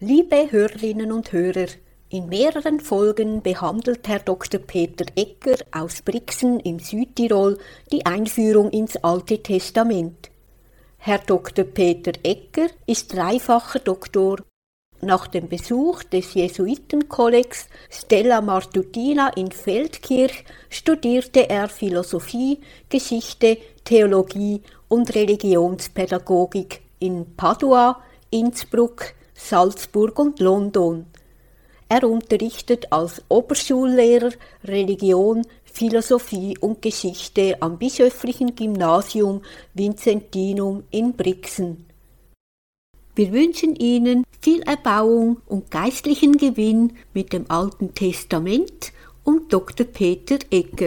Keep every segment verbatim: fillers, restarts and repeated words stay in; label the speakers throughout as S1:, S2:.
S1: Liebe Hörerinnen und Hörer, in mehreren Folgen behandelt Herr Doktor Peter Egger aus Brixen im Südtirol die Einführung ins Alte Testament. Herr Doktor Peter Egger ist dreifacher Doktor. Nach dem Besuch des Jesuitenkollegs Stella Martutina in Feldkirch studierte er Philosophie, Geschichte, Theologie und Religionspädagogik in Padua, Innsbruck, Salzburg und London. Er unterrichtet als Oberschullehrer Religion, Philosophie und Geschichte am Bischöflichen Gymnasium Vincentinum in Brixen. Wir wünschen Ihnen viel Erbauung und geistlichen Gewinn mit dem Alten Testament und Doktor Peter Egger.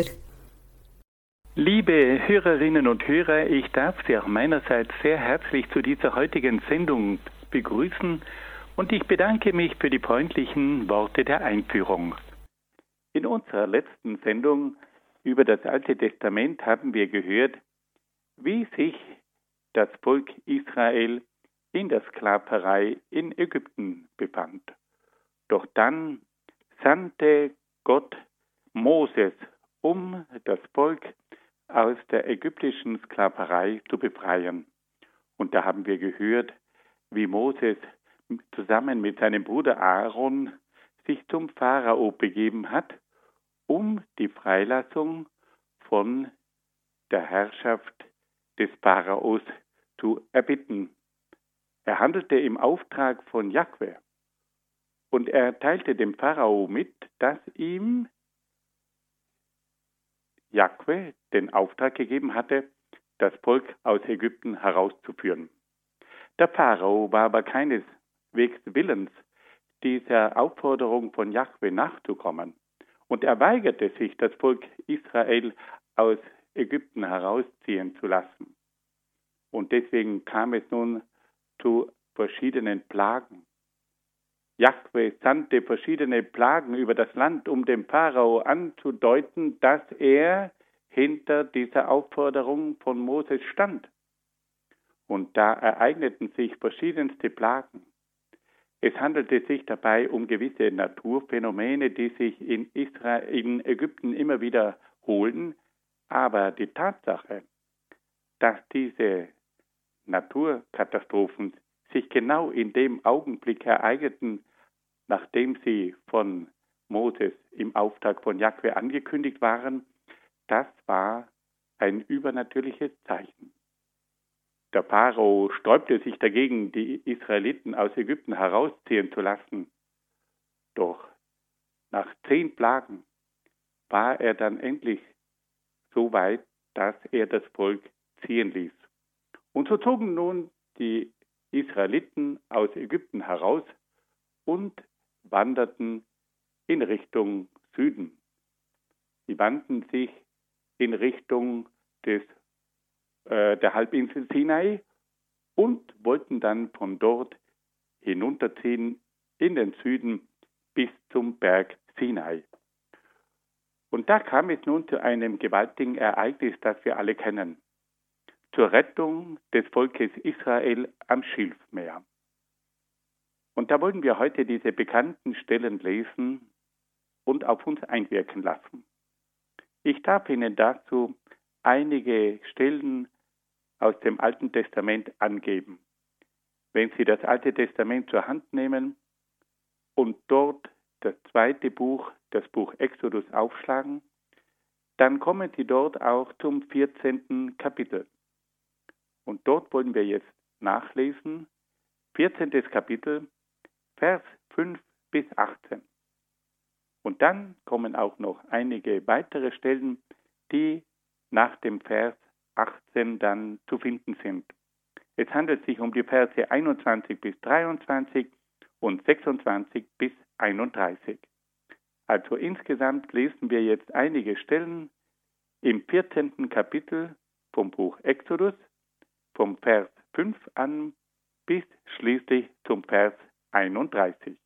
S2: Liebe Hörerinnen und Hörer, ich darf Sie auch meinerseits sehr herzlich zu dieser heutigen Sendung begrüßen und ich bedanke mich für die freundlichen Worte der Einführung. In unserer letzten Sendung über das Alte Testament haben wir gehört, wie sich das Volk Israel in der Sklaverei in Ägypten befand. Doch dann sandte Gott Moses, um das Volk aus der ägyptischen Sklaverei zu befreien. Und da haben wir gehört, wie Moses zusammen mit seinem Bruder Aaron sich zum Pharao begeben hat, um die Freilassung von der Herrschaft des Pharaos zu erbitten. Er handelte im Auftrag von Jahwe und er teilte dem Pharao mit, dass ihm Jahwe den Auftrag gegeben hatte, das Volk aus Ägypten herauszuführen. Der Pharao war aber keineswegs willens, dieser Aufforderung von Jahwe nachzukommen. Und er weigerte sich, das Volk Israel aus Ägypten herausziehen zu lassen. Und deswegen kam es nun zu verschiedenen Plagen. Jahwe sandte verschiedene Plagen über das Land, um dem Pharao anzudeuten, dass er hinter dieser Aufforderung von Moses stand. Und da ereigneten sich verschiedenste Plagen. Es handelte sich dabei um gewisse Naturphänomene, die sich in Israel, in Ägypten immer wiederholen. Aber die Tatsache, dass diese Naturkatastrophen sich genau in dem Augenblick ereigneten, nachdem sie von Moses im Auftrag von Jahwe angekündigt waren, das war ein übernatürliches Zeichen. Der Pharao sträubte sich dagegen, die Israeliten aus Ägypten herausziehen zu lassen. Doch nach zehn Plagen war er dann endlich so weit, dass er das Volk ziehen ließ. Und so zogen nun die Israeliten aus Ägypten heraus und wanderten in Richtung Süden. Sie wandten sich in Richtung des der Halbinsel Sinai und wollten dann von dort hinunterziehen in den Süden bis zum Berg Sinai. Und da kam es nun zu einem gewaltigen Ereignis, das wir alle kennen, zur Rettung des Volkes Israel am Schilfmeer. Und da wollen wir heute diese bekannten Stellen lesen und auf uns einwirken lassen. Ich darf Ihnen dazu einige Stellen aus dem Alten Testament angeben. Wenn Sie das Alte Testament zur Hand nehmen und dort das zweite Buch, das Buch Exodus aufschlagen, dann kommen Sie dort auch zum vierzehnten Kapitel. Und dort wollen wir jetzt nachlesen, vierzehntes Kapitel, Vers fünf bis achtzehn. Und dann kommen auch noch einige weitere Stellen, die nach dem Vers achtzehn dann zu finden sind. Es handelt sich um die Verse einundzwanzig bis dreiundzwanzig und sechsundzwanzig bis einunddreißig. Also insgesamt lesen wir jetzt einige Stellen im vierzehnten Kapitel vom Buch Exodus, vom Vers fünf an bis schließlich zum Vers einunddreißig.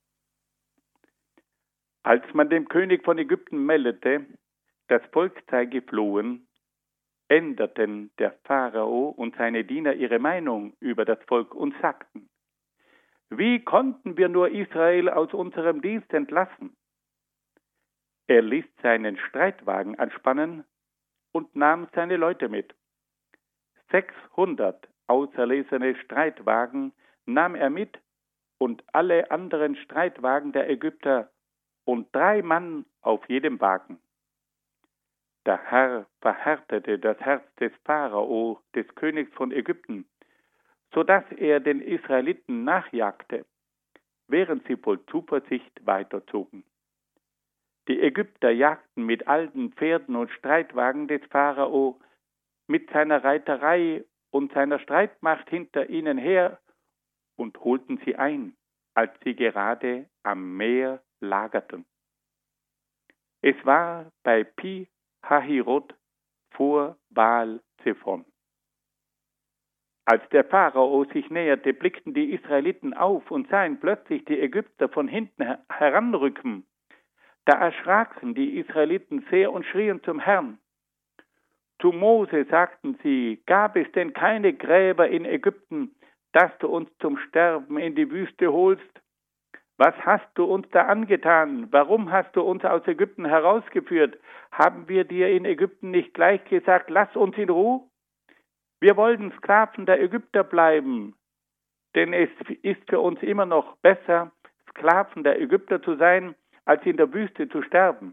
S2: Als man dem König von Ägypten meldete, das Volk sei geflohen, änderten der Pharao und seine Diener ihre Meinung über das Volk und sagten: Wie konnten wir nur Israel aus unserem Dienst entlassen? Er ließ seinen Streitwagen anspannen und nahm seine Leute mit. Sechshundert auserlesene Streitwagen nahm er mit und alle anderen Streitwagen der Ägypter und drei Mann auf jedem Wagen. Der Herr verhärtete das Herz des Pharao, des Königs von Ägypten, so dass er den Israeliten nachjagte, während sie voll Zuversicht weiterzogen. Die Ägypter jagten mit alten Pferden und Streitwagen des Pharao mit seiner Reiterei und seiner Streitmacht hinter ihnen her und holten sie ein, als sie gerade am Meer lagerten. Es war bei Pi Hahirot vor Baal Zephon. Als der Pharao sich näherte, blickten die Israeliten auf und sahen plötzlich die Ägypter von hinten heranrücken. Da erschraken die Israeliten sehr und schrien zum Herrn. Zu Mose sagten sie: Gab es denn keine Gräber in Ägypten, dass du uns zum Sterben in die Wüste holst? Was hast du uns da angetan? Warum hast du uns aus Ägypten herausgeführt? Haben wir dir in Ägypten nicht gleich gesagt, lass uns in Ruhe? Wir wollten Sklaven der Ägypter bleiben, denn es ist für uns immer noch besser, Sklaven der Ägypter zu sein, als in der Wüste zu sterben.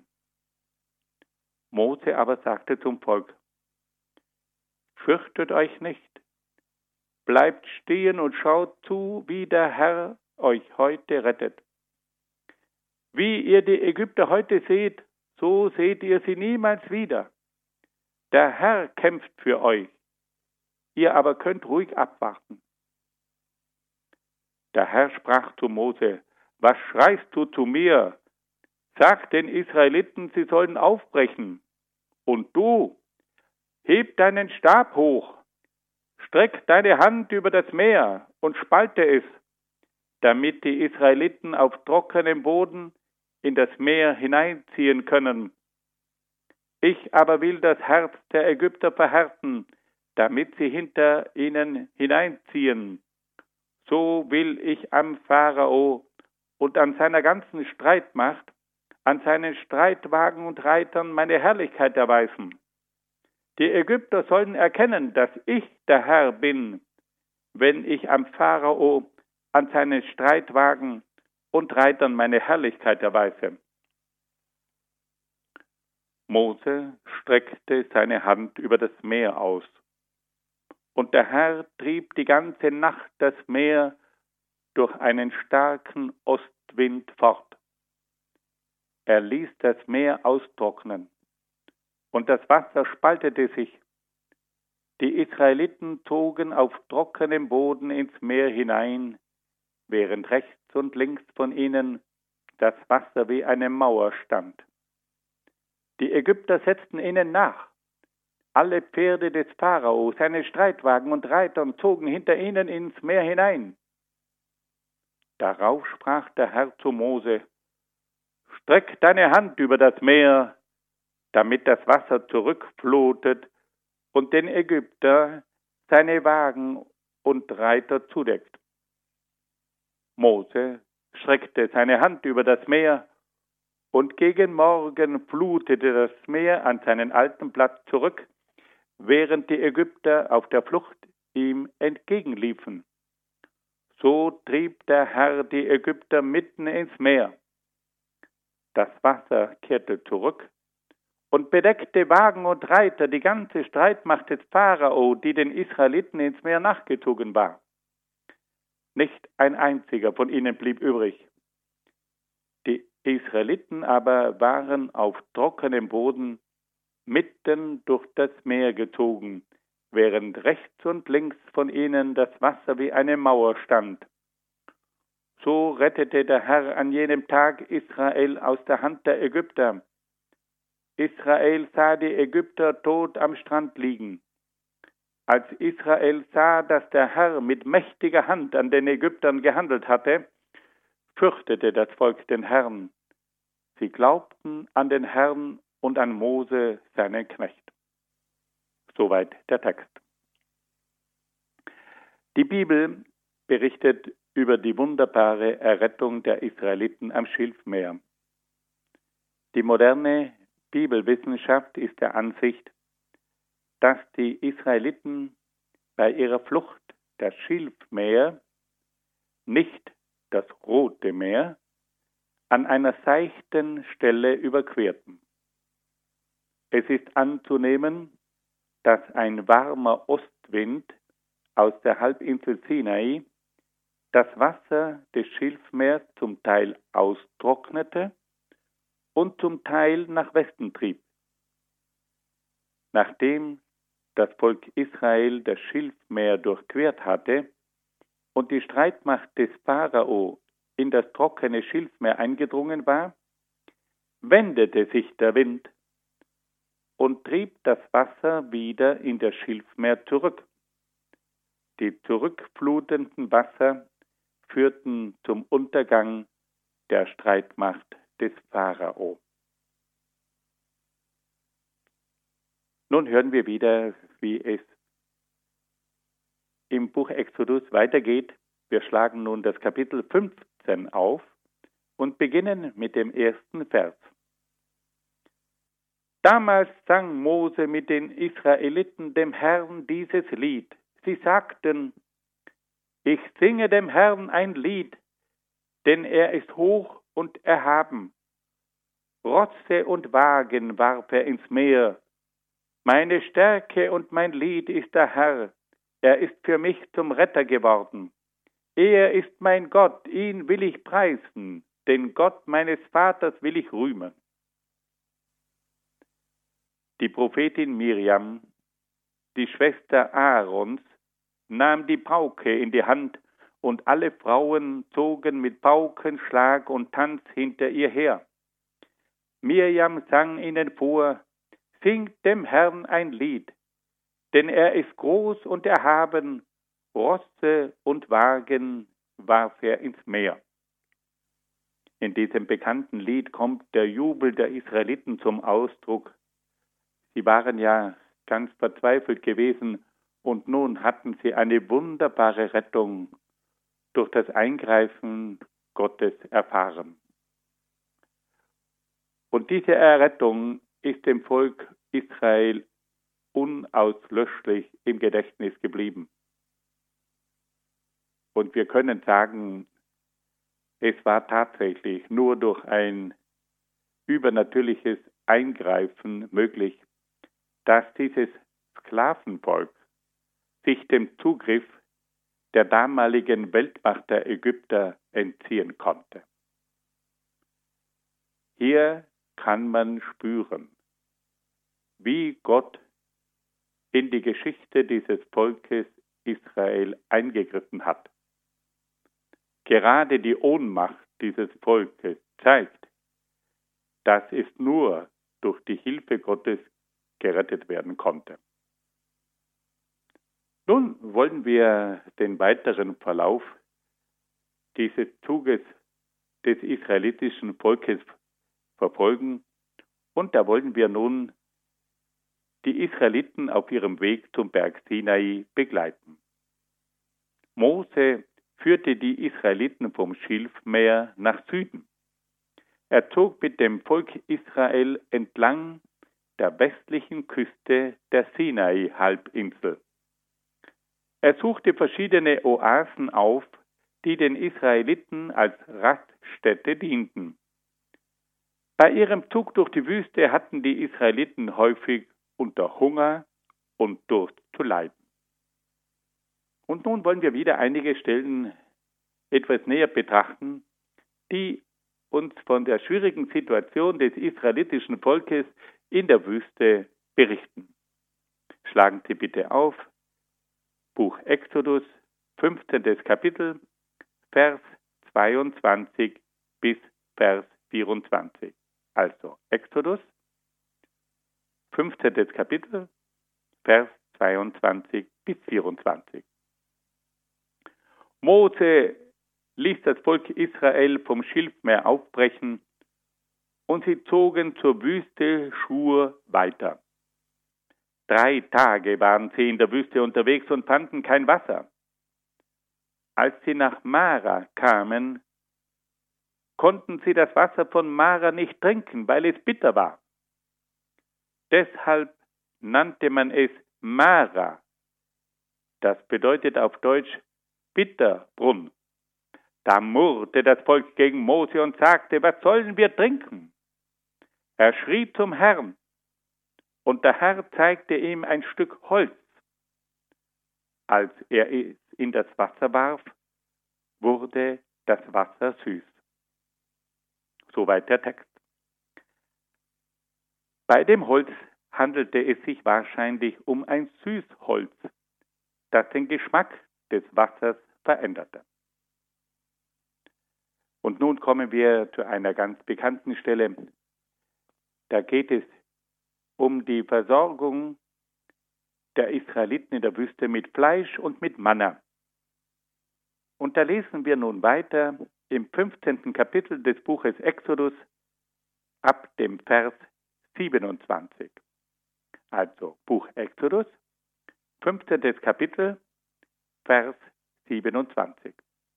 S2: Mose aber sagte zum Volk: Fürchtet euch nicht, bleibt stehen und schaut zu, wie der Herr euch heute rettet. Wie ihr die Ägypter heute seht, so seht ihr sie niemals wieder. Der Herr kämpft für euch, ihr aber könnt ruhig abwarten. Der Herr sprach zu Mose: Was schreist du zu mir? Sag den Israeliten, sie sollen aufbrechen. Und du, heb deinen Stab hoch, streck deine Hand über das Meer und spalte es, damit die Israeliten auf trockenem Boden in das Meer hineinziehen können. Ich aber will das Herz der Ägypter verhärten, damit sie hinter ihnen hineinziehen. So will ich am Pharao und an seiner ganzen Streitmacht, an seinen Streitwagen und Reitern meine Herrlichkeit erweisen. Die Ägypter sollen erkennen, dass ich der Herr bin, wenn ich am Pharao, an seinen Streitwagen und Reitern meine Herrlichkeit erweise. Mose streckte seine Hand über das Meer aus, und der Herr trieb die ganze Nacht das Meer durch einen starken Ostwind fort. Er ließ das Meer austrocknen, und das Wasser spaltete sich. Die Israeliten zogen auf trockenem Boden ins Meer hinein, während rechts und links von ihnen das Wasser wie eine Mauer stand. Die Ägypter setzten ihnen nach. Alle Pferde des Pharao, seine Streitwagen und Reitern zogen hinter ihnen ins Meer hinein. Darauf sprach der Herr zu Mose: Streck deine Hand über das Meer, damit das Wasser zurückflotet und den Ägypter seine Wagen und Reiter zudeckt. Mose streckte seine Hand über das Meer, und gegen Morgen flutete das Meer an seinen alten Platz zurück, während die Ägypter auf der Flucht ihm entgegenliefen. So trieb der Herr die Ägypter mitten ins Meer. Das Wasser kehrte zurück und bedeckte Wagen und Reiter, die ganze Streitmacht des Pharao, die den Israeliten ins Meer nachgezogen war. Nicht ein einziger von ihnen blieb übrig. Die Israeliten aber waren auf trockenem Boden mitten durch das Meer gezogen, während rechts und links von ihnen das Wasser wie eine Mauer stand. So rettete der Herr an jenem Tag Israel aus der Hand der Ägypter. Israel sah die Ägypter tot am Strand liegen. Als Israel sah, dass der Herr mit mächtiger Hand an den Ägyptern gehandelt hatte, fürchtete das Volk den Herrn. Sie glaubten an den Herrn und an Mose, seinen Knecht. Soweit der Text. Die Bibel berichtet über die wunderbare Errettung der Israeliten am Schilfmeer. Die moderne Bibelwissenschaft ist der Ansicht, dass die Israeliten bei ihrer Flucht das Schilfmeer, nicht das Rote Meer, an einer seichten Stelle überquerten. Es ist anzunehmen, dass ein warmer Ostwind aus der Halbinsel Sinai das Wasser des Schilfmeers zum Teil austrocknete und zum Teil nach Westen trieb. Nachdem das Volk Israel das Schilfmeer durchquert hatte und die Streitmacht des Pharao in das trockene Schilfmeer eingedrungen war, wendete sich der Wind und trieb das Wasser wieder in das Schilfmeer zurück. Die zurückflutenden Wasser führten zum Untergang der Streitmacht des Pharao. Nun hören wir wieder, wie es im Buch Exodus weitergeht. Wir schlagen nun das Kapitel fünfzehn auf und beginnen mit dem ersten Vers. Damals sang Mose mit den Israeliten dem Herrn dieses Lied. Sie sagten, ich singe dem Herrn ein Lied, denn er ist hoch und erhaben. Rotze und Wagen warf er ins Meer. Meine Stärke und mein Lied ist der Herr. Er ist für mich zum Retter geworden. Er ist mein Gott, ihn will ich preisen, den Gott meines Vaters will ich rühmen. Die Prophetin Miriam, die Schwester Aarons, nahm die Pauke in die Hand und alle Frauen zogen mit Paukenschlag und Tanz hinter ihr her. Miriam sang ihnen vor, singt dem Herrn ein Lied, denn er ist groß und erhaben, Rosse und Wagen warf er ins Meer. In diesem bekannten Lied kommt der Jubel der Israeliten zum Ausdruck. Sie waren ja ganz verzweifelt gewesen und nun hatten sie eine wunderbare Rettung durch das Eingreifen Gottes erfahren. Und diese Errettung ist dem Volk Israel unauslöschlich im Gedächtnis geblieben. Und wir können sagen, es war tatsächlich nur durch ein übernatürliches Eingreifen möglich, dass dieses Sklavenvolk sich dem Zugriff der damaligen Weltmacht der Ägypter entziehen konnte. Hier kann man spüren, wie Gott in die Geschichte dieses Volkes Israel eingegriffen hat. Gerade die Ohnmacht dieses Volkes zeigt, dass es nur durch die Hilfe Gottes gerettet werden konnte. Nun wollen wir den weiteren Verlauf dieses Zuges des israelitischen Volkes verfolgen und da wollen wir nun die Israeliten auf ihrem Weg zum Berg Sinai begleiten. Mose führte die Israeliten vom Schilfmeer nach Süden. Er zog mit dem Volk Israel entlang der westlichen Küste der Sinai-Halbinsel. Er suchte verschiedene Oasen auf, die den Israeliten als Raststätte dienten. Bei ihrem Zug durch die Wüste hatten die Israeliten häufig unter Hunger und Durst zu leiden. Und nun wollen wir wieder einige Stellen etwas näher betrachten, die uns von der schwierigen Situation des israelitischen Volkes in der Wüste berichten. Schlagen Sie bitte auf, Buch Exodus, fünfzehntes Kapitel, Vers zweiundzwanzig bis Vers vierundzwanzig. Also Exodus, fünfzehntes Kapitel, Vers zweiundzwanzig bis vierundzwanzig. Mose ließ das Volk Israel vom Schilfmeer aufbrechen und sie zogen zur Wüste Schur weiter. Drei Tage waren sie in der Wüste unterwegs und fanden kein Wasser. als sie nach Mara kamen, konnten sie das Wasser von Mara nicht trinken, weil es bitter war. Deshalb nannte man es Mara. Das bedeutet auf Deutsch Bitterbrunnen. Da murrte das Volk gegen Mose und sagte, was sollen wir trinken? Er schrie zum Herrn, und der Herr zeigte ihm ein Stück Holz. Als er es in das Wasser warf, wurde das Wasser süß. Soweit der Text. Bei dem Holz handelte es sich wahrscheinlich um ein Süßholz, das den Geschmack des Wassers veränderte. Und nun kommen wir zu einer ganz bekannten Stelle. Da geht es um die Versorgung der Israeliten in der Wüste mit Fleisch und mit Manna. Und da lesen wir nun weiter im fünfzehnten Kapitel des Buches Exodus ab dem Vers siebenundzwanzig. Also Buch Exodus, fünfzehntes Kapitel, Vers siebenundzwanzig.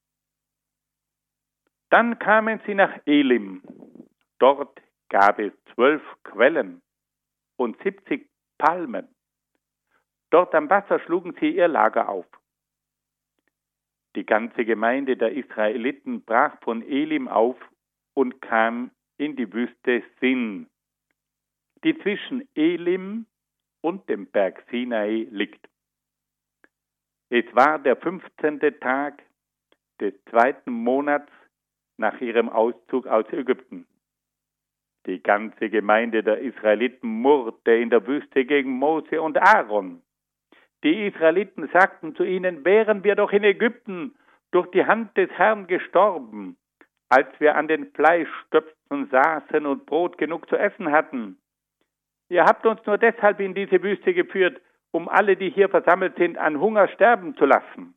S2: Dann kamen sie nach Elim. Dort gab es zwölf Quellen und siebzig Palmen. Dort am Wasser schlugen sie ihr Lager auf. Die ganze Gemeinde der Israeliten brach von Elim auf und kam in die Wüste Sin, die zwischen Elim und dem Berg Sinai liegt. Es war der fünfzehnte Tag des zweiten Monats nach ihrem Auszug aus Ägypten. Die ganze Gemeinde der Israeliten murrte in der Wüste gegen Mose und Aaron. Die Israeliten sagten zu ihnen, wären wir doch in Ägypten durch die Hand des Herrn gestorben, als wir an den Fleischstöpfen saßen und Brot genug zu essen hatten. Ihr habt uns nur deshalb in diese Wüste geführt, um alle, die hier versammelt sind, an Hunger sterben zu lassen.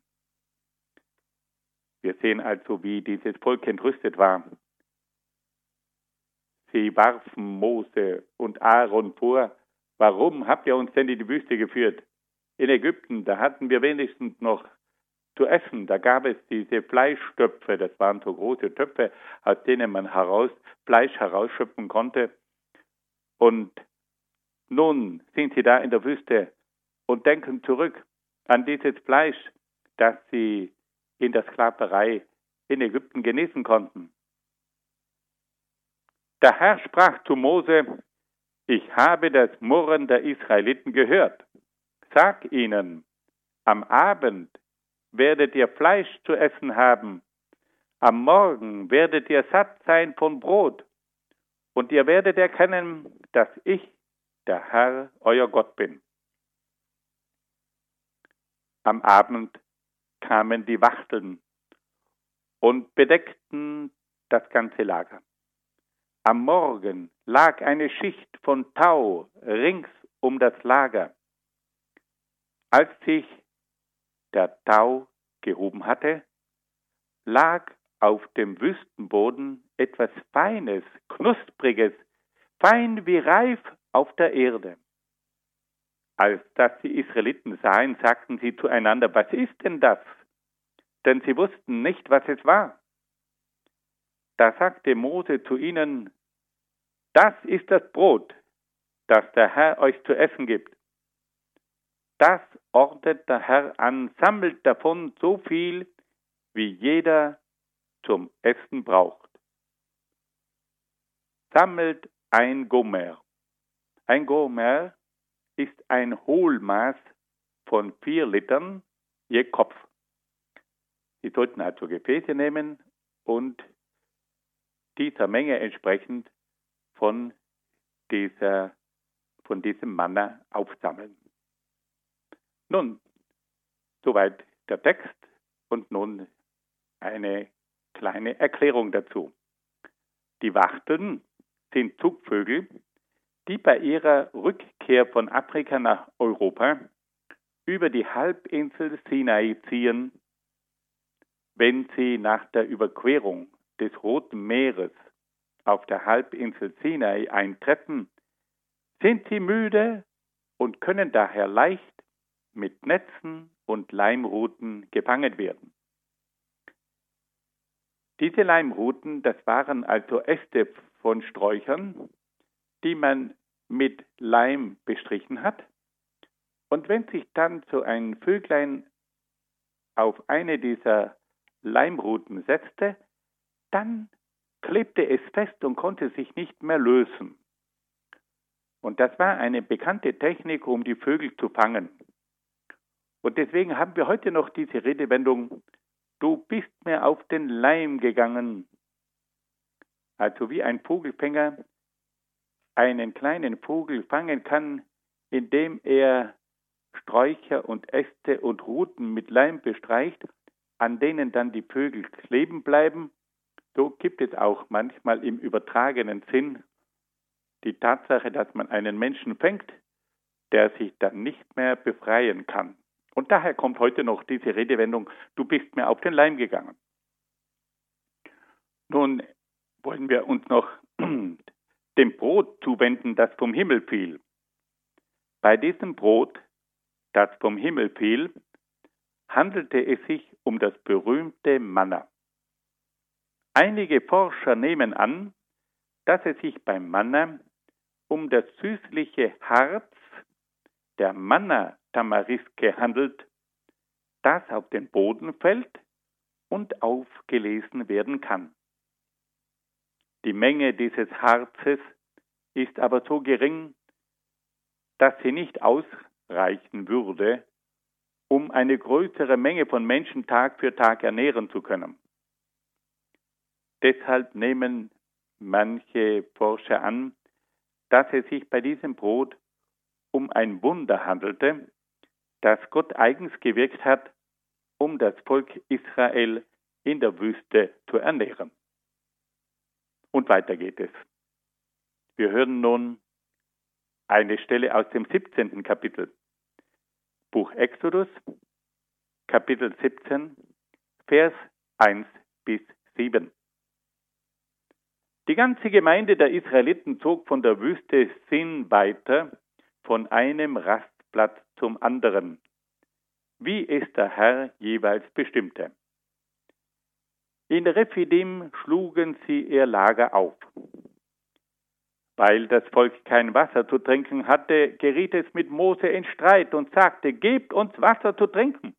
S2: Wir sehen also, wie dieses Volk entrüstet war. Sie warfen Mose und Aaron vor, warum habt ihr uns denn in die Wüste geführt? In Ägypten, da hatten wir wenigstens noch zu essen. Da gab es diese Fleischtöpfe, das waren so große Töpfe, aus denen man heraus, Fleisch herausschöpfen konnte. Und nun sind sie da in der Wüste und denken zurück an dieses Fleisch, das sie in der Sklaverei in Ägypten genießen konnten. Der Herr sprach zu Mose, ich habe das Murren der Israeliten gehört. Sag ihnen, am Abend werdet ihr Fleisch zu essen haben, am Morgen werdet ihr satt sein von Brot, und ihr werdet erkennen, dass ich, der Herr, euer Gott bin. Am Abend kamen die Wachteln und bedeckten das ganze Lager. Am Morgen lag eine Schicht von Tau rings um das Lager. Als sich der Tau gehoben hatte, lag auf dem Wüstenboden etwas Feines, Knuspriges, fein wie Reif auf der Erde. Als das die Israeliten sahen, sagten sie zueinander, was ist denn das? Denn sie wussten nicht, was es war. Da sagte Mose zu ihnen, das ist das Brot, das der Herr euch zu essen gibt. Das ordnet der Herr an, sammelt davon so viel, wie jeder zum Essen braucht. Sammelt ein Gomer. Ein Gomer ist ein Hohlmaß von vier Litern je Kopf. Sie sollten also Gefäße nehmen und dieser Menge entsprechend von dieser, von diesem Manna aufsammeln. Nun, soweit der Text und nun eine kleine Erklärung dazu. Die Wachteln sind Zugvögel, die bei ihrer Rückkehr von Afrika nach Europa über die Halbinsel Sinai ziehen, wenn sie nach der Überquerung des Roten Meeres auf der Halbinsel Sinai eintreffen, sind sie müde und können daher leicht mit Netzen und Leimruten gefangen werden. Diese Leimruten, das waren also Äste von Sträuchern, die man mit Leim bestrichen hat. Und wenn sich dann so ein Vöglein auf eine dieser Leimruten setzte, dann klebte es fest und konnte sich nicht mehr lösen. Und das war eine bekannte Technik, um die Vögel zu fangen. Und deswegen haben wir heute noch diese Redewendung, du bist mir auf den Leim gegangen. Also wie ein Vogelfänger einen kleinen Vogel fangen kann, indem er Sträucher und Äste und Ruten mit Leim bestreicht, an denen dann die Vögel kleben bleiben. So gibt es auch manchmal im übertragenen Sinn die Tatsache, dass man einen Menschen fängt, der sich dann nicht mehr befreien kann. Und daher kommt heute noch diese Redewendung, du bist mir auf den Leim gegangen. Nun wollen wir uns noch dem Brot zuwenden, das vom Himmel fiel. Bei diesem Brot, das vom Himmel fiel, handelte es sich um das berühmte Manna. Einige Forscher nehmen an, dass es sich beim Manna um das süßliche Harz der Manna-Tamariske handelt, das auf den Boden fällt und aufgelesen werden kann. Die Menge dieses Harzes ist aber so gering, dass sie nicht ausreichen würde, um eine größere Menge von Menschen Tag für Tag ernähren zu können. Deshalb nehmen manche Forscher an, dass es sich bei diesem Brot um ein Wunder handelte, das Gott eigens gewirkt hat, um das Volk Israel in der Wüste zu ernähren. Und weiter geht es. Wir hören nun eine Stelle aus dem siebzehnten Kapitel. Buch Exodus, Kapitel siebzehn, Vers eins bis sieben. Die ganze Gemeinde der Israeliten zog von der Wüste Sin weiter, von einem Rastplatz zum anderen, wie es der Herr jeweils bestimmte. In Rephidim schlugen sie ihr Lager auf. Weil das Volk kein Wasser zu trinken hatte, geriet es mit Mose in Streit und sagte, gebt uns Wasser zu trinken.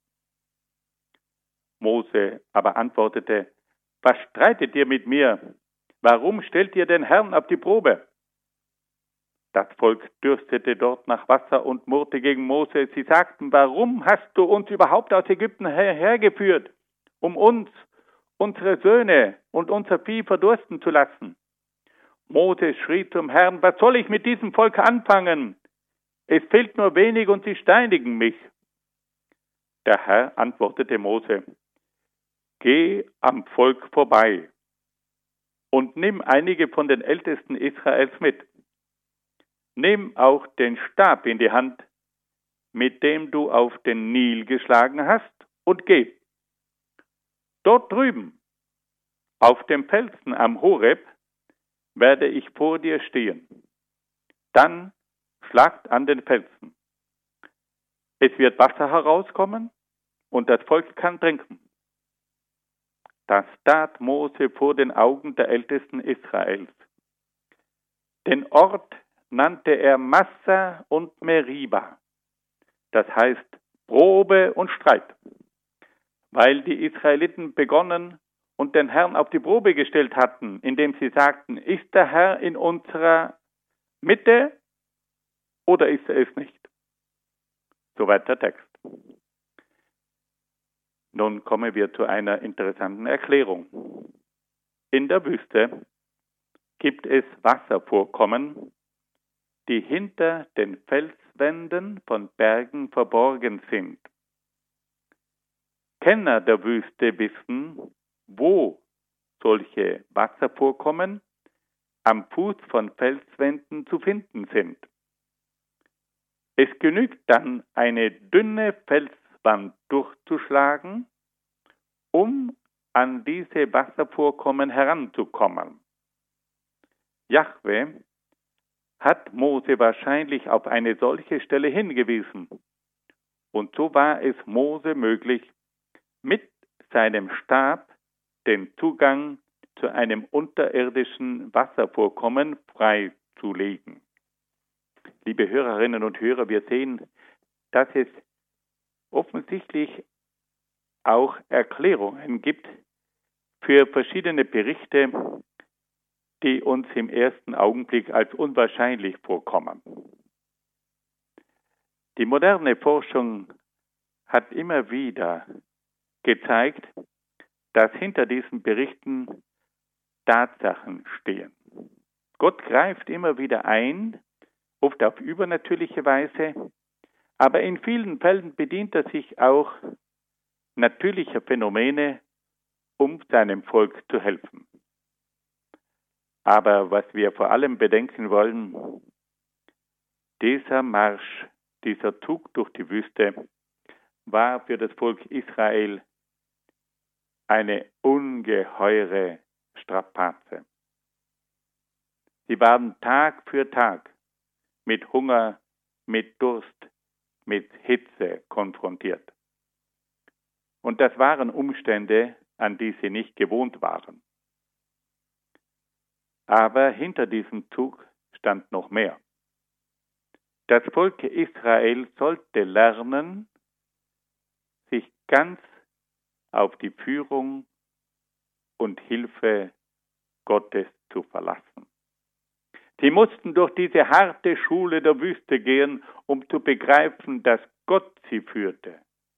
S2: Mose aber antwortete, was streitet ihr mit mir? Warum stellt ihr den Herrn auf die Probe? Das Volk dürstete dort nach Wasser und murrte gegen Mose. Sie sagten, warum hast du uns überhaupt aus Ägypten hergeführt, um uns, unsere Söhne und unser Vieh verdursten zu lassen? Mose schrie zum Herrn, was soll ich mit diesem Volk anfangen? Es fehlt nur wenig und sie steinigen mich. Der Herr antwortete Mose, geh am Volk vorbei und nimm einige von den Ältesten Israels mit. Nimm auch den Stab in die Hand, mit dem du auf den Nil geschlagen hast, und geh. Dort drüben, auf dem Felsen am Horeb, werde ich vor dir stehen. Dann schlagt an den Felsen. Es wird Wasser herauskommen und das Volk kann trinken. Das tat Mose vor den Augen der Ältesten Israels. Den Ort nannte er Massa und Meriba, das heißt Probe und Streit, weil die Israeliten begonnen und den Herrn auf die Probe gestellt hatten, indem sie sagten, ist der Herr in unserer Mitte oder ist er es nicht? Soweit der Text. Nun kommen wir zu einer interessanten Erklärung. In der Wüste gibt es Wasservorkommen, die hinter den Felswänden von Bergen verborgen sind. Kenner der Wüste wissen, wo solche Wasservorkommen am Fuß von Felswänden zu finden sind. Es genügt dann, eine dünne Felswand durchzuschlagen, um an diese Wasservorkommen heranzukommen. Jahwe hat Mose wahrscheinlich auf eine solche Stelle hingewiesen. Und so war es Mose möglich, mit seinem Stab den Zugang zu einem unterirdischen Wasservorkommen freizulegen. Liebe Hörerinnen und Hörer, wir sehen, dass es offensichtlich auch Erklärungen gibt für verschiedene Berichte, die uns im ersten Augenblick als unwahrscheinlich vorkommen. Die moderne Forschung hat immer wieder gezeigt, dass hinter diesen Berichten Tatsachen stehen. Gott greift immer wieder ein, oft auf übernatürliche Weise, aber in vielen Fällen bedient er sich auch natürlicher Phänomene, um seinem Volk zu helfen. Aber was wir vor allem bedenken wollen, dieser Marsch, dieser Zug durch die Wüste war für das Volk Israel eine ungeheure Strapaze. Sie waren Tag für Tag mit Hunger, mit Durst, mit Hitze konfrontiert. Und das waren Umstände, an die sie nicht gewohnt waren. Aber hinter diesem Zug stand noch mehr. Das Volk Israel sollte lernen, sich ganz auf die Führung und Hilfe Gottes zu verlassen. Sie mussten durch diese harte Schule der Wüste gehen, um zu begreifen, dass Gott sie führte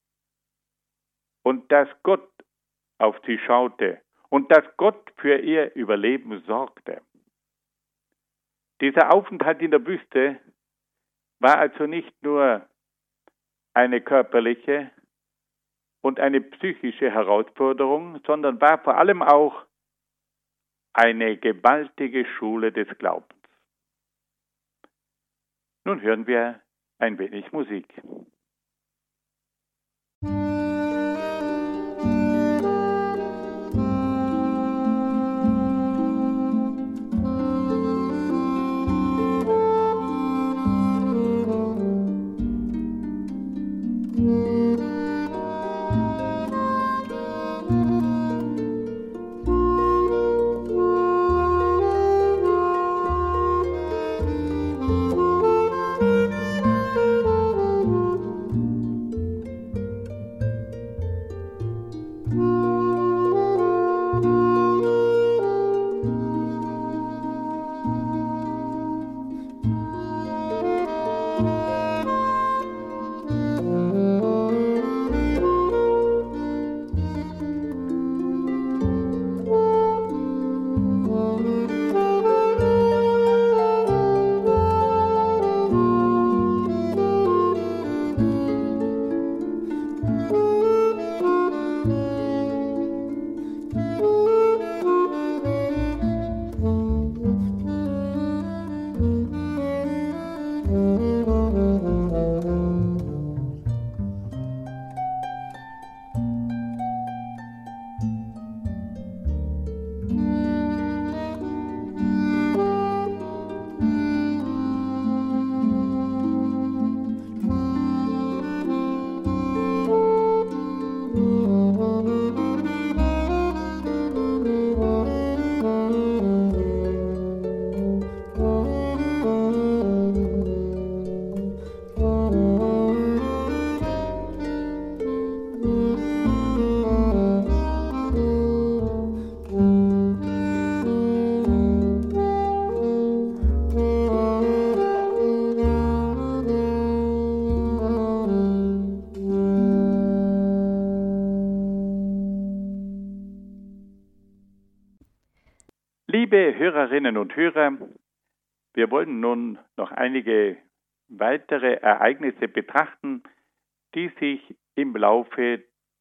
S2: und dass Gott auf sie schaute und dass Gott für ihr Überleben sorgte. Dieser Aufenthalt in der Wüste war also nicht nur eine körperliche und eine psychische Herausforderung, sondern war vor allem auch eine gewaltige Schule des Glaubens. Nun hören wir ein wenig Musik. Liebe Hörerinnen und Hörer, wir wollen nun noch einige weitere Ereignisse betrachten, die sich im Laufe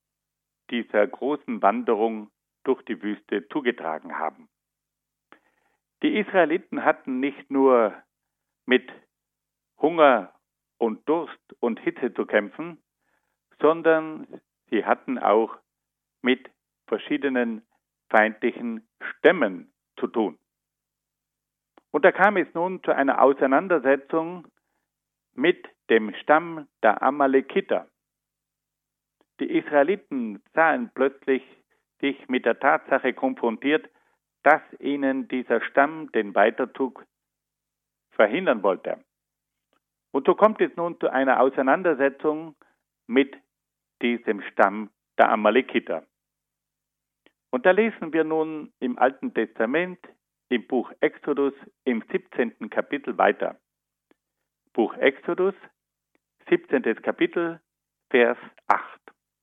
S2: dieser großen Wanderung durch die Wüste zugetragen haben. Die Israeliten hatten nicht nur mit Hunger und Durst und Hitze zu kämpfen, sondern sie hatten auch mit verschiedenen feindlichen Stämmen zu tun. Und da kam es nun zu einer Auseinandersetzung mit dem Stamm der Amalekiter. Die Israeliten sahen plötzlich richtig mit der Tatsache konfrontiert, dass ihnen dieser Stamm den Weiterzug verhindern wollte. Und so kommt es nun zu einer Auseinandersetzung mit diesem Stamm der Amalekiter. Und da lesen wir nun im Alten Testament, im Buch Exodus, im siebzehnten Kapitel weiter. Buch Exodus, siebzehntes Kapitel, Vers acht.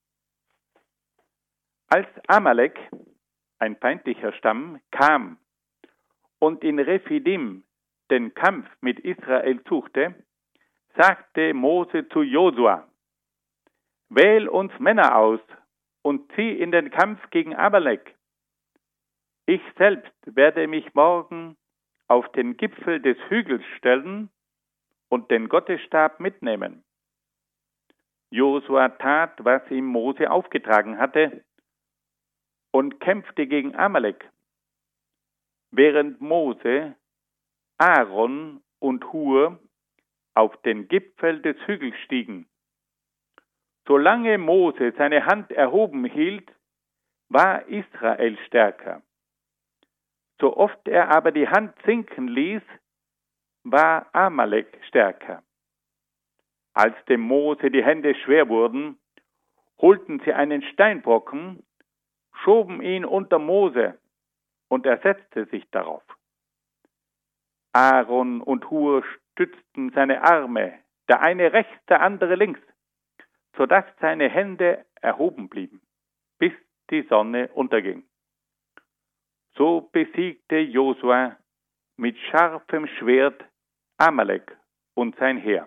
S2: Als Amalek, ein feindlicher Stamm, kam und in Rephidim den Kampf mit Israel suchte, sagte Mose zu Josua: Wähl uns Männer aus und zieh in den Kampf gegen Amalek. Ich selbst werde mich morgen auf den Gipfel des Hügels stellen und den Gottesstab mitnehmen. Josua tat, was ihm Mose aufgetragen hatte, und kämpfte gegen Amalek, während Mose, Aaron und Hur auf den Gipfel des Hügels stiegen. Solange Mose seine Hand erhoben hielt, war Israel stärker. So oft er aber die Hand sinken ließ, war Amalek stärker. Als dem Mose die Hände schwer wurden, holten sie einen Steinbrocken, schoben ihn unter Mose, und er setzte sich darauf. Aaron und Hur stützten seine Arme, der eine rechts, der andere links, sodass seine Hände erhoben blieben, bis die Sonne unterging. So besiegte Josua mit scharfem Schwert Amalek und sein Heer.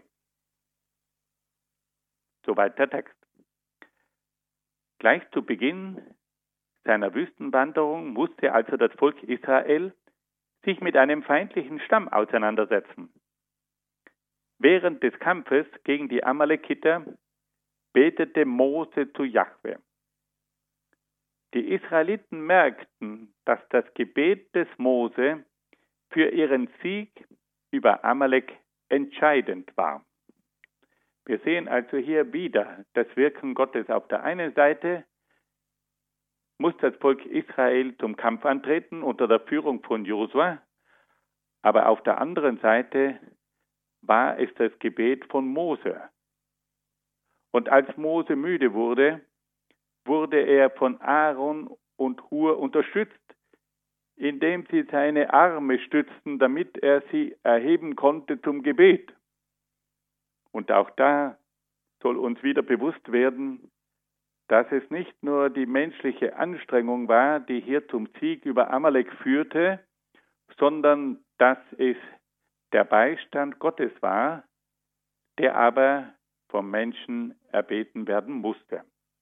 S2: Soweit der Text. Gleich zu Beginn seiner Wüstenwanderung musste also das Volk Israel sich mit einem feindlichen Stamm auseinandersetzen. Während des Kampfes gegen die Amalekiter betete Mose zu Jahwe. Die Israeliten merkten, dass das Gebet des Mose für ihren Sieg über Amalek entscheidend war. Wir sehen also hier wieder das Wirken Gottes. Auf der einen Seite muss das Volk Israel zum Kampf antreten unter der Führung von Josua, aber auf der anderen Seite war es das Gebet von Mose. Und als Mose müde wurde, wurde er von Aaron und Hur unterstützt, indem sie seine Arme stützten, damit er sie erheben konnte zum Gebet. Und auch da soll uns wieder bewusst werden, dass es nicht nur die menschliche Anstrengung war, die hier zum Sieg über Amalek führte, sondern dass es der Beistand Gottes war, der aber vom Menschen erbeten werden musste.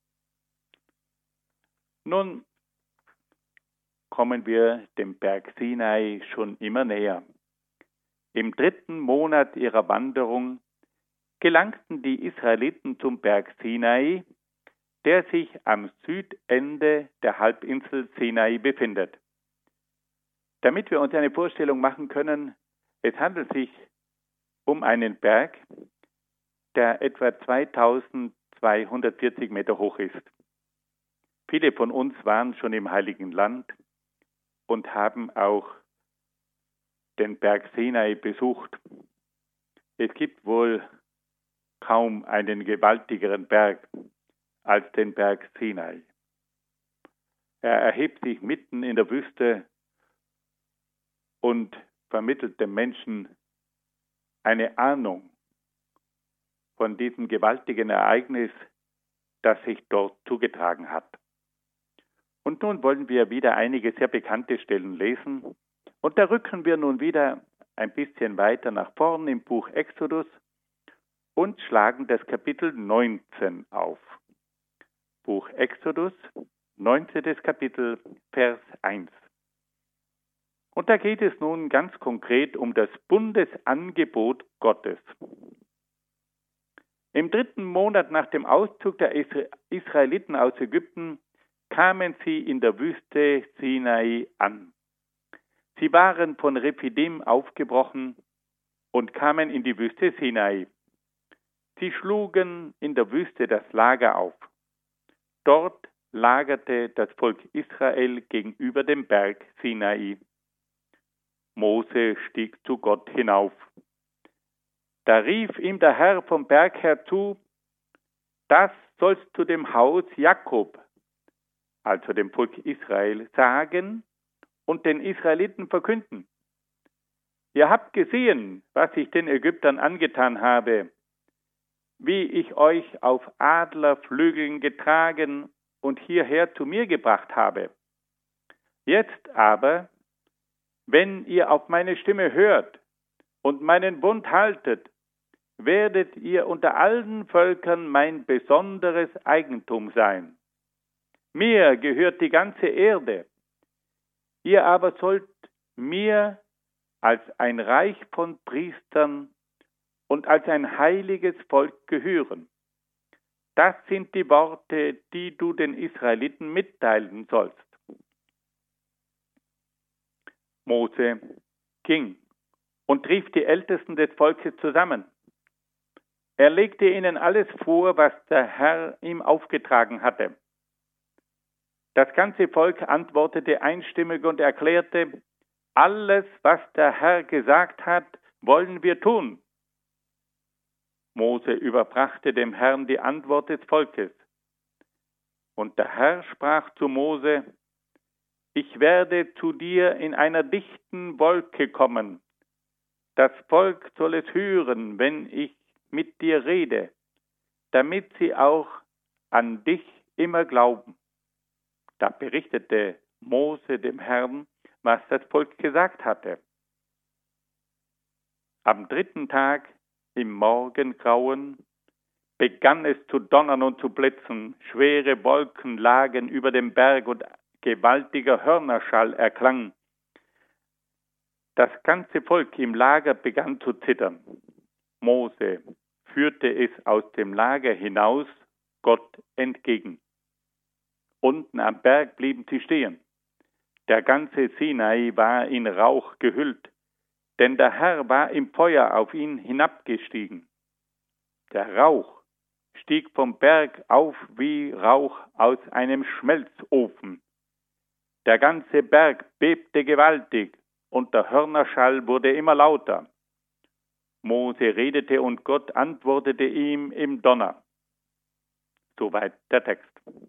S2: Nun kommen wir dem Berg Sinai schon immer näher. Im dritten Monat ihrer Wanderung gelangten die Israeliten zum Berg Sinai, der sich am Südende der Halbinsel Sinai befindet. Damit wir uns eine Vorstellung machen können, es handelt sich um einen Berg, der etwa zweitausendzweihundertvierzig Meter hoch ist. Viele von uns waren schon im Heiligen Land und haben auch den Berg Sinai besucht. Es gibt wohl kaum einen gewaltigeren Berg als den Berg Sinai. Er erhebt sich mitten in der Wüste und vermittelt dem Menschen eine Ahnung von diesem gewaltigen Ereignis, das sich dort zugetragen hat. Und nun wollen wir wieder einige sehr bekannte Stellen lesen. Und da rücken wir nun wieder ein bisschen weiter nach vorn im Buch Exodus und schlagen das Kapitel neunzehn auf. Buch Exodus, neunzehntes Kapitel, Vers eins. Und da geht es nun ganz konkret um das Bundesangebot Gottes. Im dritten Monat nach dem Auszug der Israeliten aus Ägypten kamen sie in der Wüste Sinai an. Sie waren von Rephidim aufgebrochen und kamen in die Wüste Sinai. Sie schlugen in der Wüste das Lager auf. Dort lagerte das Volk Israel gegenüber dem Berg Sinai. Mose stieg zu Gott hinauf. Da rief ihm der Herr vom Berg her zu: Das sollst du dem Haus Jakob, also dem Volk Israel, sagen und den Israeliten verkünden. Ihr habt gesehen, was ich den Ägyptern angetan habe, wie ich euch auf Adlerflügeln getragen und hierher zu mir gebracht habe. Jetzt aber, wenn ihr auf meine Stimme hört und meinen Bund haltet, werdet ihr unter allen Völkern mein besonderes Eigentum sein. Mir gehört die ganze Erde. Ihr aber sollt mir als ein Reich von Priestern und als ein heiliges Volk gehören. Das sind die Worte, die du den Israeliten mitteilen sollst. Mose ging und rief die Ältesten des Volkes zusammen. Er legte ihnen alles vor, was der Herr ihm aufgetragen hatte. Das ganze Volk antwortete einstimmig und erklärte: Alles, was der Herr gesagt hat, wollen wir tun. Mose überbrachte dem Herrn die Antwort des Volkes. Und der Herr sprach zu Mose: Ich werde zu dir in einer dichten Wolke kommen. Das Volk soll es hören, wenn ich mit dir rede, damit sie auch an dich immer glauben. Da berichtete Mose dem Herrn, was das Volk gesagt hatte. Am dritten Tag im Morgengrauen begann es zu donnern und zu blitzen. Schwere Wolken lagen über dem Berg und gewaltiger Hörnerschall erklang. Das ganze Volk im Lager begann zu zittern. Mose führte es aus dem Lager hinaus, Gott entgegen. Unten am Berg blieben sie stehen. Der ganze Sinai war in Rauch gehüllt, denn der Herr war im Feuer auf ihn hinabgestiegen. Der Rauch stieg vom Berg auf wie Rauch aus einem Schmelzofen. Der ganze Berg bebte gewaltig und der Hörnerschall wurde immer lauter. Mose redete und Gott antwortete ihm im Donner. Soweit der Text.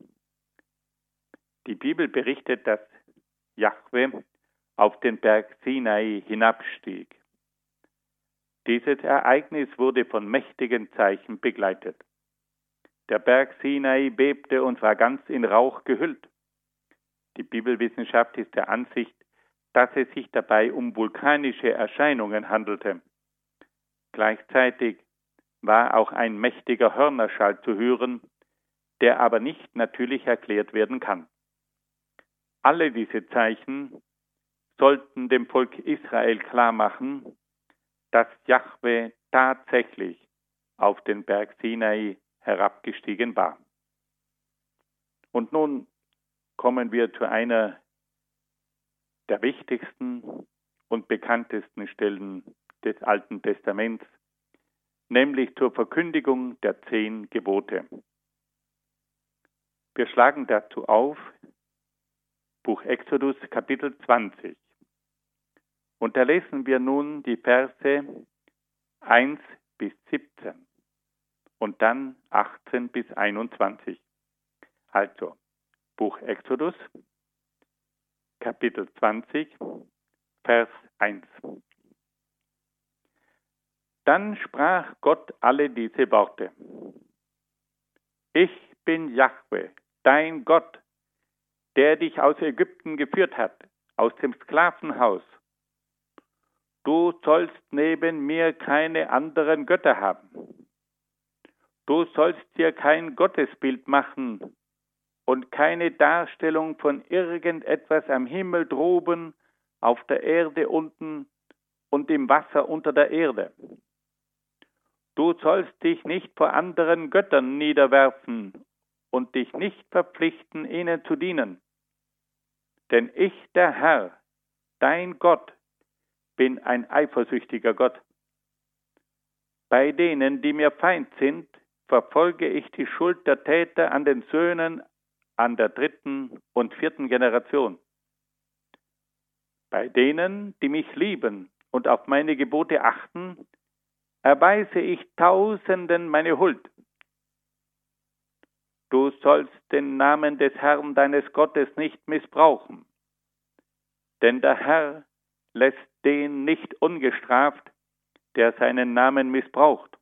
S2: Die Bibel berichtet, dass Jahwe auf den Berg Sinai hinabstieg. Dieses Ereignis wurde von mächtigen Zeichen begleitet. Der Berg Sinai bebte und war ganz in Rauch gehüllt. Die Bibelwissenschaft ist der Ansicht, dass es sich dabei um vulkanische Erscheinungen handelte. Gleichzeitig war auch ein mächtiger Hörnerschall zu hören, der aber nicht natürlich erklärt werden kann. Alle diese Zeichen sollten dem Volk Israel klarmachen, dass Jahwe tatsächlich auf den Berg Sinai herabgestiegen war. Und nun kommen wir zu einer der wichtigsten und bekanntesten Stellen des Alten Testaments, nämlich zur Verkündigung der zehn Gebote. Wir schlagen dazu auf Buch Exodus, Kapitel zwanzig. Und da lesen wir nun die Verse eins bis siebzehn und dann achtzehn bis einundzwanzig. Also, Buch Exodus, Kapitel zwanzig, Vers eins. Dann sprach Gott alle diese Worte: Ich bin Jahwe, dein Gott, der dich aus Ägypten geführt hat, aus dem Sklavenhaus. Du sollst neben mir keine anderen Götter haben. Du sollst dir kein Gottesbild machen und keine Darstellung von irgendetwas am Himmel droben, auf der Erde unten und im Wasser unter der Erde. Du sollst dich nicht vor anderen Göttern niederwerfen und dich nicht verpflichten, ihnen zu dienen. Denn ich, der Herr, dein Gott, bin ein eifersüchtiger Gott. Bei denen, die mir Feind sind, verfolge ich die Schuld der Täter an den Söhnen an der dritten und vierten Generation. Bei denen, die mich lieben und auf meine Gebote achten, erweise ich Tausenden meine Huld. Du sollst den Namen des Herrn deines Gottes nicht missbrauchen, denn der Herr lässt den nicht ungestraft, der seinen Namen missbraucht.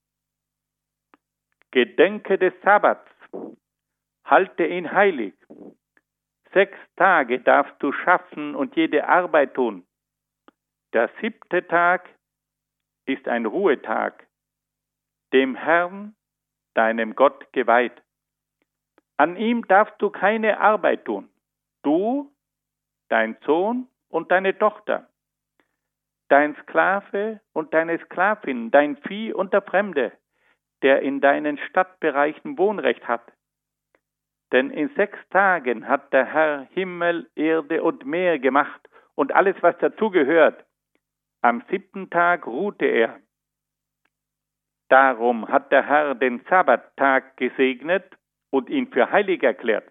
S2: Gedenke des Sabbats, halte ihn heilig. Sechs Tage darfst du schaffen und jede Arbeit tun. Der siebte Tag ist ein Ruhetag, dem Herrn, deinem Gott, geweiht. An ihm darfst du keine Arbeit tun, du, dein Sohn und deine Tochter, dein Sklave und deine Sklavin, dein Vieh und der Fremde, der in deinen Stadtbereichen Wohnrecht hat. Denn in sechs Tagen hat der Herr Himmel, Erde und Meer gemacht und alles, was dazugehört. Am siebten Tag ruhte er. Darum hat der Herr den Sabbattag gesegnet und ihn für heilig erklärt.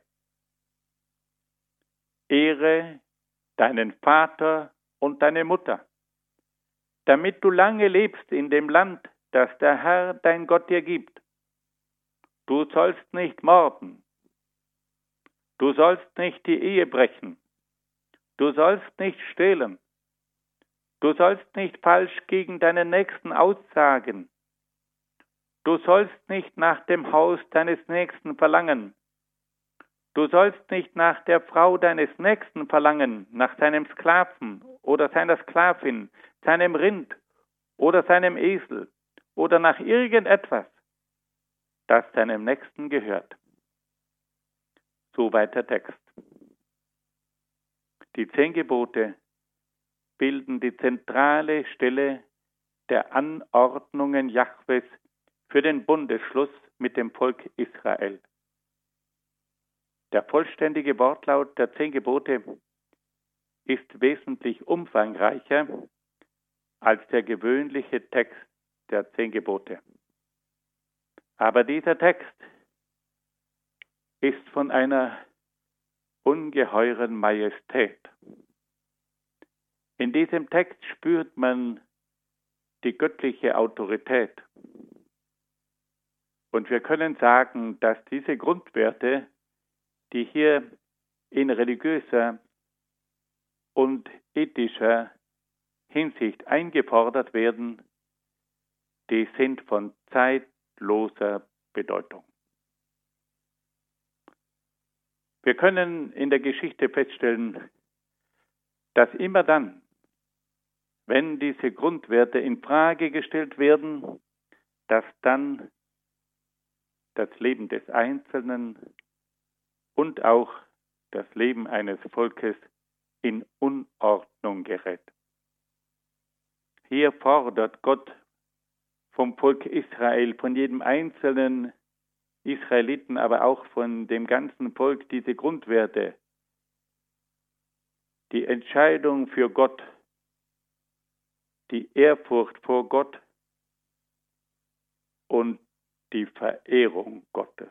S2: Ehre deinen Vater und deine Mutter, damit du lange lebst in dem Land, das der Herr, dein Gott, dir gibt. Du sollst nicht morden. Du sollst nicht die Ehe brechen. Du sollst nicht stehlen. Du sollst nicht falsch gegen deinen Nächsten aussagen. Du sollst nicht nach dem Haus deines Nächsten verlangen. Du sollst nicht nach der Frau deines Nächsten verlangen, nach seinem Sklaven oder seiner Sklavin, seinem Rind oder seinem Esel oder nach irgendetwas, das deinem Nächsten gehört. Soweit der Text. Die zehn Gebote bilden die zentrale Stelle der Anordnungen Jahwes für den Bundesschluss mit dem Volk Israel. Der vollständige Wortlaut der zehn Gebote ist wesentlich umfangreicher als der gewöhnliche Text der zehn Gebote. Aber dieser Text ist von einer ungeheuren Majestät. In diesem Text spürt man die göttliche Autorität. Und wir können sagen, dass diese Grundwerte, die hier in religiöser und ethischer Hinsicht eingefordert werden, die sind von zeitloser Bedeutung. Wir können in der Geschichte feststellen, dass immer dann, wenn diese Grundwerte in Frage gestellt werden, dass dann das Leben des Einzelnen und auch das Leben eines Volkes in Unordnung gerät. Hier fordert Gott vom Volk Israel, von jedem einzelnen Israeliten, aber auch von dem ganzen Volk diese Grundwerte, die Entscheidung für Gott, die Ehrfurcht vor Gott und die Verehrung Gottes.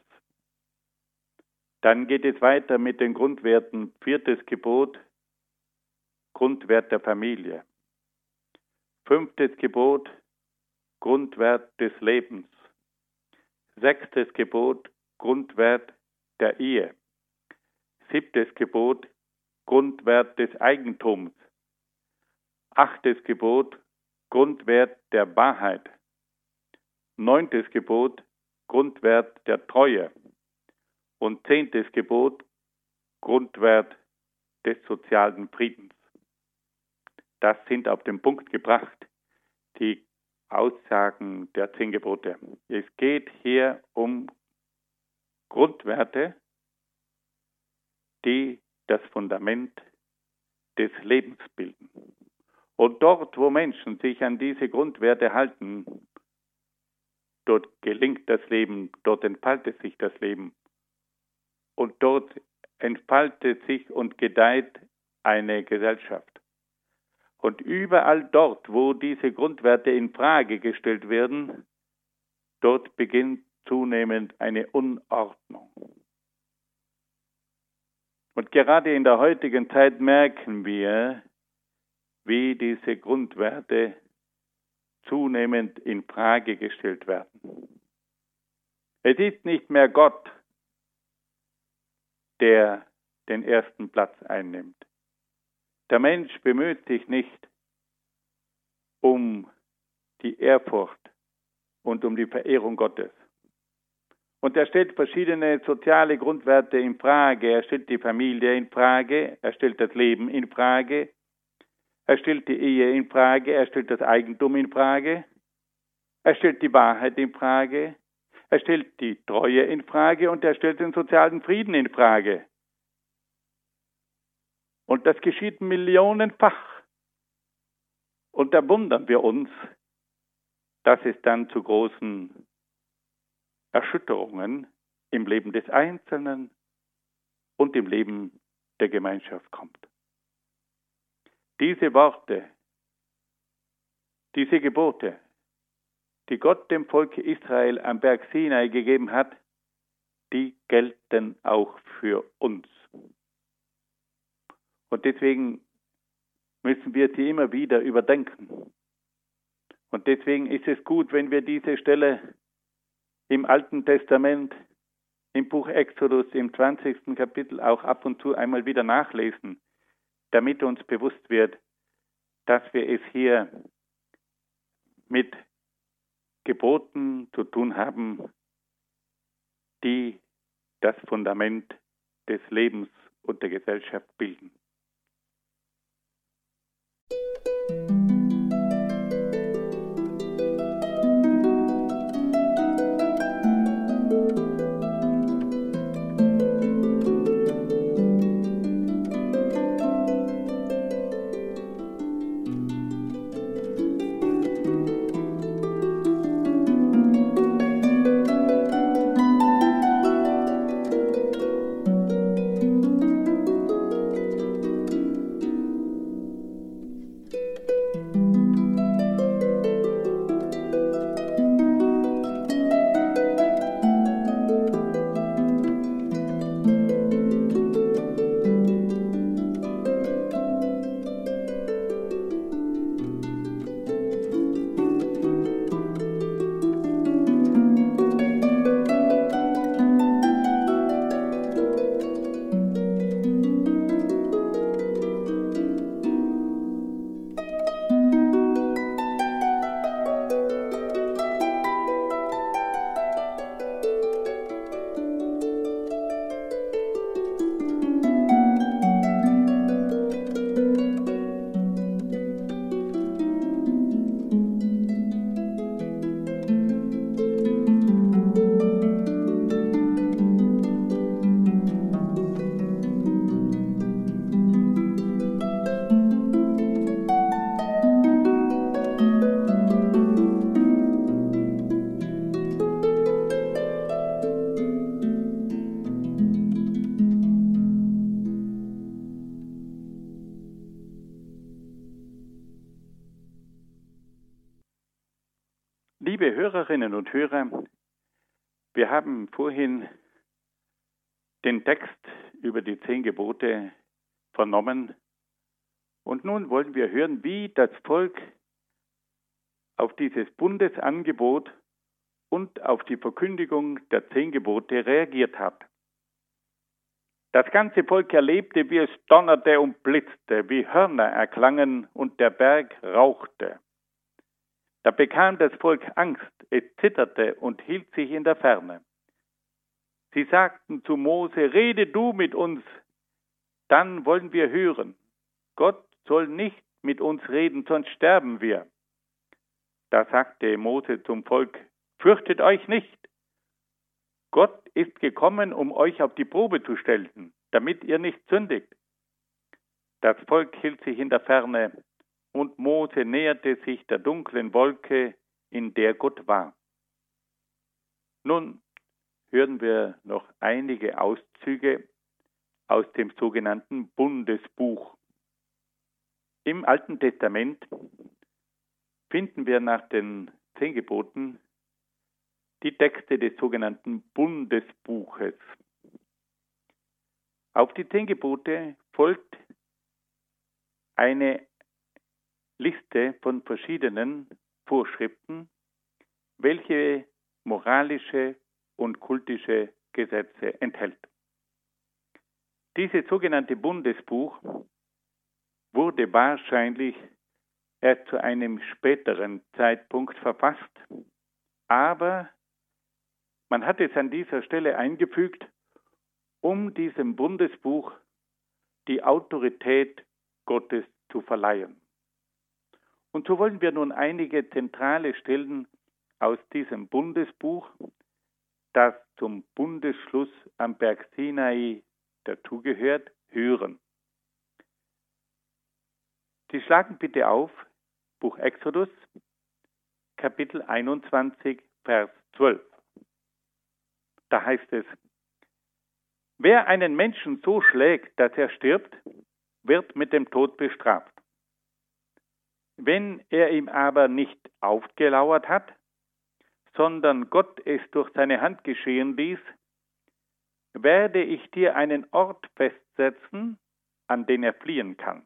S2: Dann geht es weiter mit den Grundwerten. Viertes Gebot, Grundwert der Familie. Fünftes Gebot, Grundwert des Lebens. Sechstes Gebot, Grundwert der Ehe. Siebtes Gebot, Grundwert des Eigentums. Achtes Gebot, Grundwert der Wahrheit. Neuntes Gebot, Grundwert der Treue. Und zehntes Gebot, Grundwert des sozialen Friedens. Das sind auf den Punkt gebracht die Aussagen der zehn Gebote. Es geht hier um Grundwerte, die das Fundament des Lebens bilden. Und dort, wo Menschen sich an diese Grundwerte halten, dort gelingt das Leben, dort entfaltet sich das Leben. Und dort entfaltet sich und gedeiht eine Gesellschaft. Und überall dort, wo diese Grundwerte in Frage gestellt werden, dort beginnt zunehmend eine Unordnung. Und gerade in der heutigen Zeit merken wir, wie diese Grundwerte zunehmend in Frage gestellt werden. Es ist nicht mehr Gott, der den ersten Platz einnimmt. Der Mensch bemüht sich nicht um die Ehrfurcht und um die Verehrung Gottes. Und er stellt verschiedene soziale Grundwerte in Frage. Er stellt die Familie in Frage, er stellt das Leben in Frage, er stellt die Ehe in Frage, er stellt das Eigentum in Frage, er stellt die Wahrheit in Frage, er stellt die Treue in Frage und er stellt den sozialen Frieden in Frage. Und das geschieht millionenfach. Und da wundern wir uns, dass es dann zu großen Erschütterungen im Leben des Einzelnen und im Leben der Gemeinschaft kommt. Diese Worte, diese Gebote, die Gott dem Volke Israel am Berg Sinai gegeben hat, die gelten auch für uns. Und deswegen müssen wir sie immer wieder überdenken. Und deswegen ist es gut, wenn wir diese Stelle im Alten Testament, im Buch Exodus, im zwanzigsten Kapitel auch ab und zu einmal wieder nachlesen, damit uns bewusst wird, dass wir es hier mit Geboten zu tun haben, die das Fundament des Lebens und der Gesellschaft bilden. Liebe Hörerinnen und Hörer, wir haben vorhin den Text über die zehn Gebote vernommen und nun wollen wir hören, wie das Volk auf dieses Bundesangebot und auf die Verkündigung der zehn Gebote reagiert hat. Das ganze Volk erlebte, wie es donnerte und blitzte, wie Hörner erklangen und der Berg rauchte. Da bekam das Volk Angst, es zitterte und hielt sich in der Ferne. Sie sagten zu Mose, rede du mit uns, dann wollen wir hören. Gott soll nicht mit uns reden, sonst sterben wir. Da sagte Mose zum Volk, fürchtet euch nicht. Gott ist gekommen, um euch auf die Probe zu stellen, damit ihr nicht sündigt. Das Volk hielt sich in der Ferne und Mose näherte sich der dunklen Wolke, in der Gott war. Nun hören wir noch einige Auszüge aus dem sogenannten Bundesbuch. Im Alten Testament finden wir nach den zehn Geboten die Texte des sogenannten Bundesbuches. Auf die zehn Gebote folgt eine Liste von verschiedenen Vorschriften, welche moralische und kultische Gesetze enthält. Dieses sogenannte Bundesbuch wurde wahrscheinlich erst zu einem späteren Zeitpunkt verfasst, aber man hat es an dieser Stelle eingefügt, um diesem Bundesbuch die Autorität Gottes zu verleihen. Und so wollen wir nun einige zentrale Stellen aus diesem Bundesbuch, das zum Bundesschluss am Berg Sinai dazugehört, hören. Sie schlagen bitte auf Buch Exodus, Kapitel einundzwanzig, Vers zwölf. Da heißt es: Wer einen Menschen so schlägt, dass er stirbt, wird mit dem Tod bestraft. Wenn er ihm aber nicht aufgelauert hat, sondern Gott es durch seine Hand geschehen ließ, werde ich dir einen Ort festsetzen, an den er fliehen kann.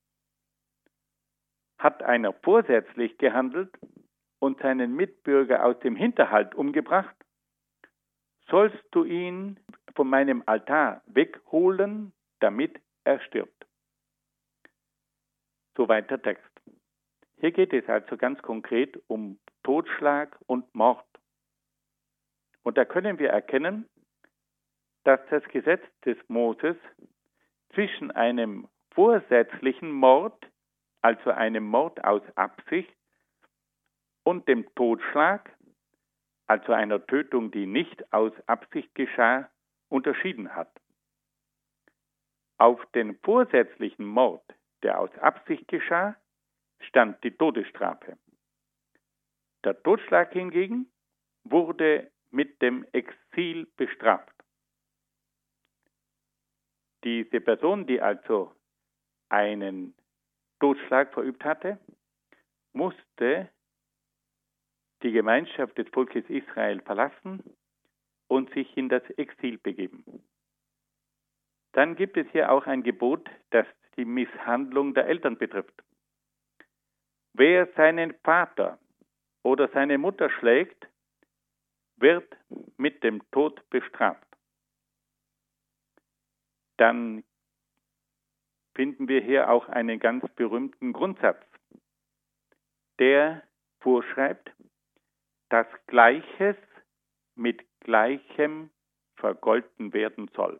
S2: Hat einer vorsätzlich gehandelt und seinen Mitbürger aus dem Hinterhalt umgebracht, sollst du ihn von meinem Altar wegholen, damit er stirbt. Soweit der Text. Hier geht es also ganz konkret um Totschlag und Mord. Und da können wir erkennen, dass das Gesetz des Moses zwischen einem vorsätzlichen Mord, also einem Mord aus Absicht, und dem Totschlag, also einer Tötung, die nicht aus Absicht geschah, unterschieden hat. Auf den vorsätzlichen Mord, der aus Absicht geschah, stand die Todesstrafe. Der Totschlag hingegen wurde mit dem Exil bestraft. Diese Person, die also einen Totschlag verübt hatte, musste die Gemeinschaft des Volkes Israel verlassen und sich in das Exil begeben. Dann gibt es hier auch ein Gebot, das die Misshandlung der Eltern betrifft. Wer seinen Vater oder seine Mutter schlägt, wird mit dem Tod bestraft. Dann finden wir hier auch einen ganz berühmten Grundsatz, der vorschreibt, dass Gleiches mit Gleichem vergolten werden soll.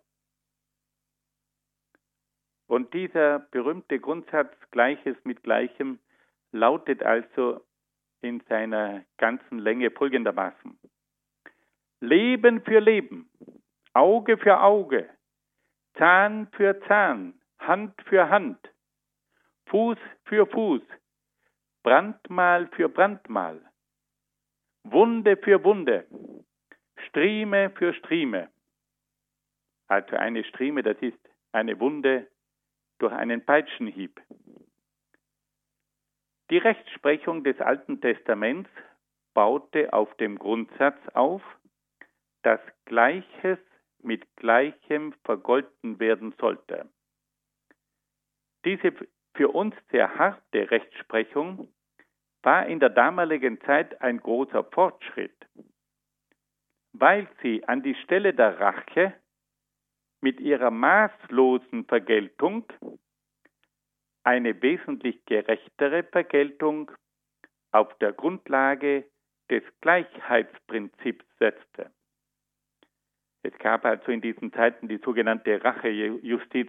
S2: Und dieser berühmte Grundsatz Gleiches mit Gleichem lautet also in seiner ganzen Länge folgendermaßen: Leben für Leben, Auge für Auge, Zahn für Zahn, Hand für Hand, Fuß für Fuß, Brandmal für Brandmal, Wunde für Wunde, Strieme für Strieme. Also eine Strieme, das ist eine Wunde durch einen Peitschenhieb. Die Rechtsprechung des Alten Testaments baute auf dem Grundsatz auf, dass Gleiches mit Gleichem vergolten werden sollte. Diese für uns sehr harte Rechtsprechung war in der damaligen Zeit ein großer Fortschritt, weil sie an die Stelle der Rache mit ihrer maßlosen Vergeltung eine wesentlich gerechtere Vergeltung auf der Grundlage des Gleichheitsprinzips setzte. Es gab also in diesen Zeiten die sogenannte Rachejustiz.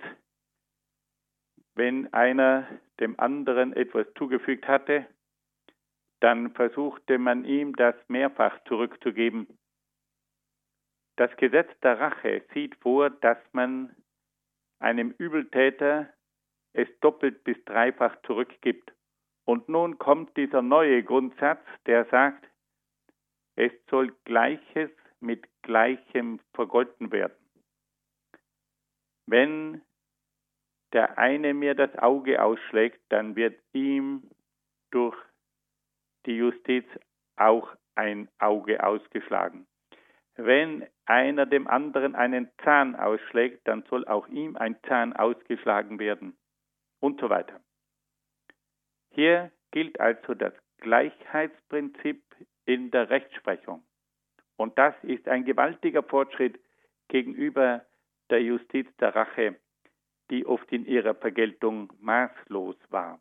S2: Wenn einer dem anderen etwas zugefügt hatte, dann versuchte man ihm das mehrfach zurückzugeben. Das Gesetz der Rache sieht vor, dass man einem Übeltäter es doppelt bis dreifach zurückgibt. Und nun kommt dieser neue Grundsatz, der sagt, es soll Gleiches mit Gleichem vergolten werden. Wenn der eine mir das Auge ausschlägt, dann wird ihm durch die Justiz auch ein Auge ausgeschlagen. wenn einer dem anderen einen Zahn ausschlägt, dann soll auch ihm ein Zahn ausgeschlagen werden und so weiter. Hier gilt also das Gleichheitsprinzip in der Rechtsprechung. Und das ist ein gewaltiger Fortschritt gegenüber der Justiz der Rache, die oft in ihrer Vergeltung maßlos war.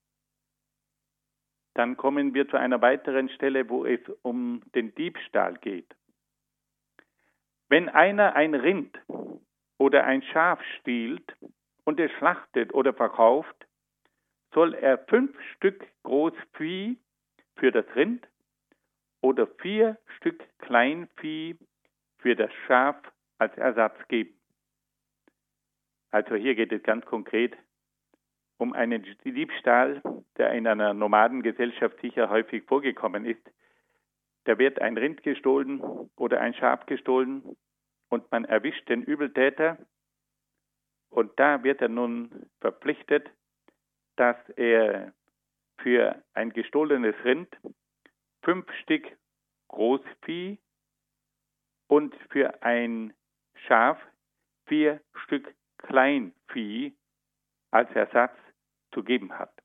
S2: Dann kommen wir zu einer weiteren Stelle, wo es um den Diebstahl geht. Wenn einer ein Rind oder ein Schaf stiehlt und es schlachtet oder verkauft, soll er fünf Stück Großvieh für das Rind oder vier Stück Kleinvieh für das Schaf als Ersatz geben. Also hier geht es ganz konkret um einen Diebstahl, der in einer Nomadengesellschaft sicher häufig vorgekommen ist. Da wird ein Rind gestohlen oder ein Schaf gestohlen und man erwischt den Übeltäter und da wird er nun verpflichtet, dass er für ein gestohlenes Rind fünf Stück Großvieh und für ein Schaf vier Stück Kleinvieh als Ersatz zu geben hat.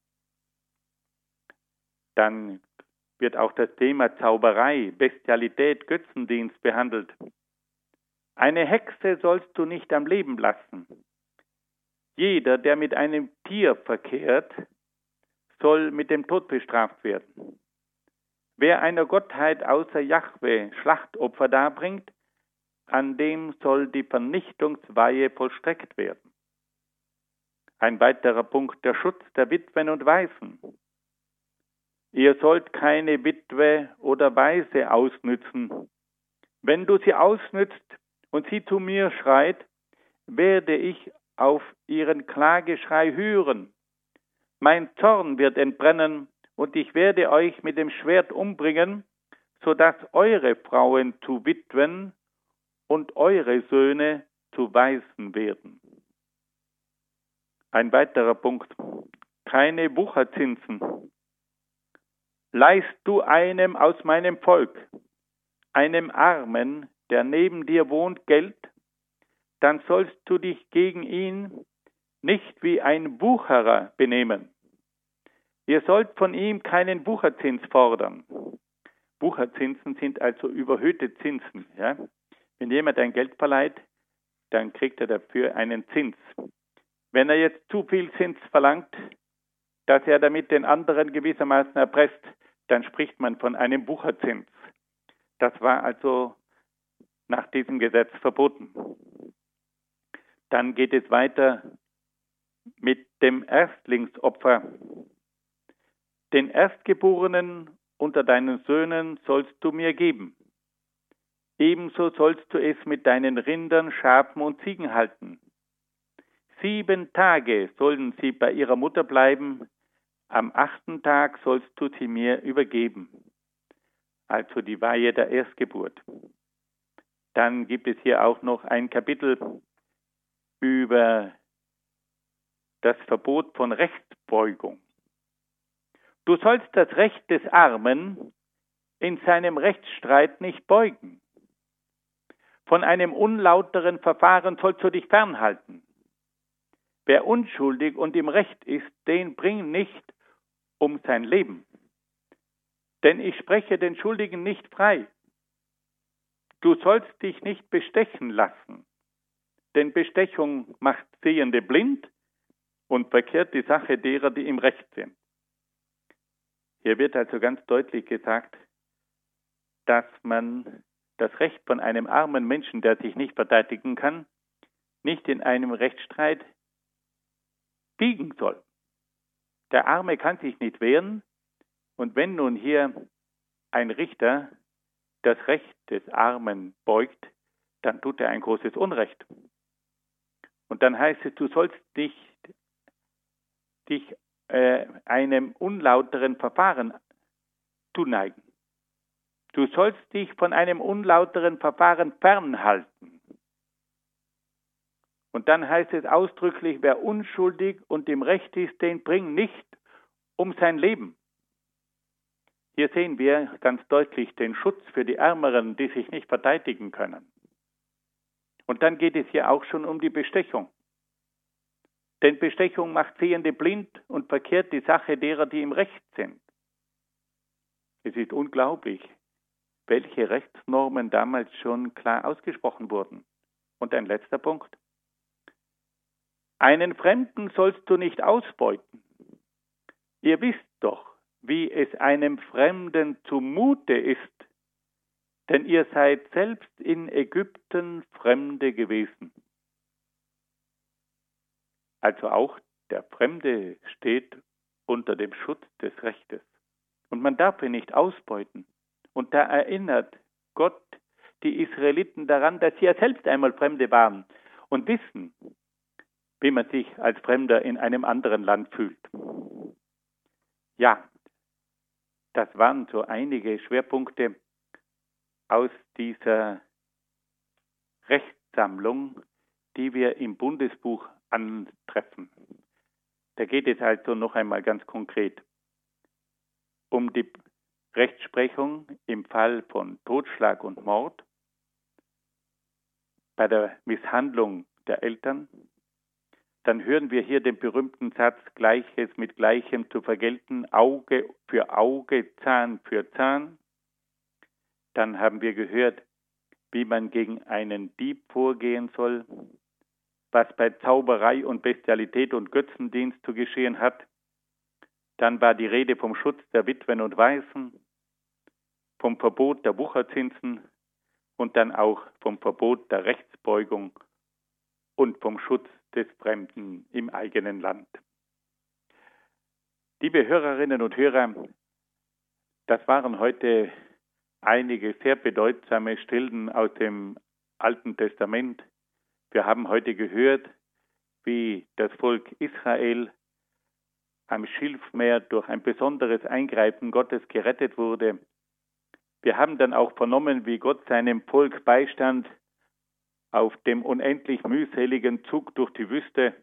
S2: Dann wird auch das Thema Zauberei, Bestialität, Götzendienst behandelt. Eine Hexe sollst du nicht am Leben lassen. Jeder, der mit einem Tier verkehrt, soll mit dem Tod bestraft werden. Wer einer Gottheit außer Jahwe Schlachtopfer darbringt, an dem soll die Vernichtungsweihe vollstreckt werden. Ein weiterer Punkt, der Schutz der Witwen und Waisen. Ihr sollt keine Witwe oder Waise ausnützen. Wenn du sie ausnützt und sie zu mir schreit, werde ich auf ihren Klageschrei hören. Mein Zorn wird entbrennen und ich werde euch mit dem Schwert umbringen, sodass eure Frauen zu Witwen und eure Söhne zu Waisen werden. Ein weiterer Punkt, keine Wucherzinsen. Leihst du einem aus meinem Volk, einem Armen, der neben dir wohnt, Geld, dann sollst du dich gegen ihn nicht wie ein Wucherer benehmen. Ihr sollt von ihm keinen Wucherzins fordern. Wucherzinsen sind also überhöhte Zinsen. Ja? Wenn jemand ein Geld verleiht, dann kriegt er dafür einen Zins. Wenn er jetzt zu viel Zins verlangt, dass er damit den anderen gewissermaßen erpresst, dann spricht man von einem Wucherzins. Das war also nach diesem Gesetz verboten. Dann geht es weiter mit dem Erstlingsopfer. Den Erstgeborenen unter deinen Söhnen sollst du mir geben. Ebenso sollst du es mit deinen Rindern, Schafen und Ziegen halten. Sieben Tage sollen sie bei ihrer Mutter bleiben, am achten Tag sollst du sie mir übergeben. Also die Weihe der Erstgeburt. Dann gibt es hier auch noch ein Kapitel über das Verbot von Rechtsbeugung. Du sollst das Recht des Armen in seinem Rechtsstreit nicht beugen. Von einem unlauteren Verfahren sollst du dich fernhalten. Wer unschuldig und im Recht ist, den bring nicht um sein Leben. Denn ich spreche den Schuldigen nicht frei. Du sollst dich nicht bestechen lassen, denn Bestechung macht Sehende blind und verkehrt die Sache derer, die im Recht sind. Hier wird also ganz deutlich gesagt, dass man das Recht von einem armen Menschen, der sich nicht verteidigen kann, nicht in einem Rechtsstreit biegen soll. Der Arme kann sich nicht wehren, und wenn nun hier ein Richter das Recht des Armen beugt, dann tut er ein großes Unrecht. Und dann heißt es, du sollst dich, dich äh, einem unlauteren Verfahren zuneigen. Du sollst dich von einem unlauteren Verfahren fernhalten. Und dann heißt es ausdrücklich, wer unschuldig und im Recht ist, den bring nicht um sein Leben. Hier sehen wir ganz deutlich den Schutz für die Ärmeren, die sich nicht verteidigen können. Und dann geht es hier auch schon um die Bestechung. Denn Bestechung macht Sehende blind und verkehrt die Sache derer, die im Recht sind. Es ist unglaublich, welche Rechtsnormen damals schon klar ausgesprochen wurden. Und ein letzter Punkt. Einen Fremden sollst du nicht ausbeuten. Ihr wisst doch, wie es einem Fremden zumute ist, denn ihr seid selbst in Ägypten Fremde gewesen. Also auch der Fremde steht unter dem Schutz des Rechtes. Und man darf ihn nicht ausbeuten. Und da erinnert Gott die Israeliten daran, dass sie ja selbst einmal Fremde waren und wissen, wie man sich als Fremder in einem anderen Land fühlt. Ja, das waren so einige Schwerpunkte aus dieser Rechtssammlung, die wir im Bundesbuch antreffen. Da geht es also noch einmal ganz konkret um die Rechtsprechung im Fall von Totschlag und Mord, bei der Misshandlung der Eltern. Dann hören wir hier den berühmten Satz, Gleiches mit Gleichem zu vergelten, Auge für Auge, Zahn für Zahn. Dann haben wir gehört, wie man gegen einen Dieb vorgehen soll, was bei Zauberei und Bestialität und Götzendienst zu geschehen hat. Dann war die Rede vom Schutz der Witwen und Waisen, vom Verbot der Wucherzinsen und dann auch vom Verbot der Rechtsbeugung und vom Schutz des Fremden im eigenen Land. Liebe Hörerinnen und Hörer, das waren heute einige sehr bedeutsame Stellen aus dem Alten Testament. Wir haben heute gehört, wie das Volk Israel am Schilfmeer durch ein besonderes Eingreifen Gottes gerettet wurde. Wir haben dann auch vernommen, wie Gott seinem Volk beistand auf dem unendlich mühseligen Zug durch die Wüste.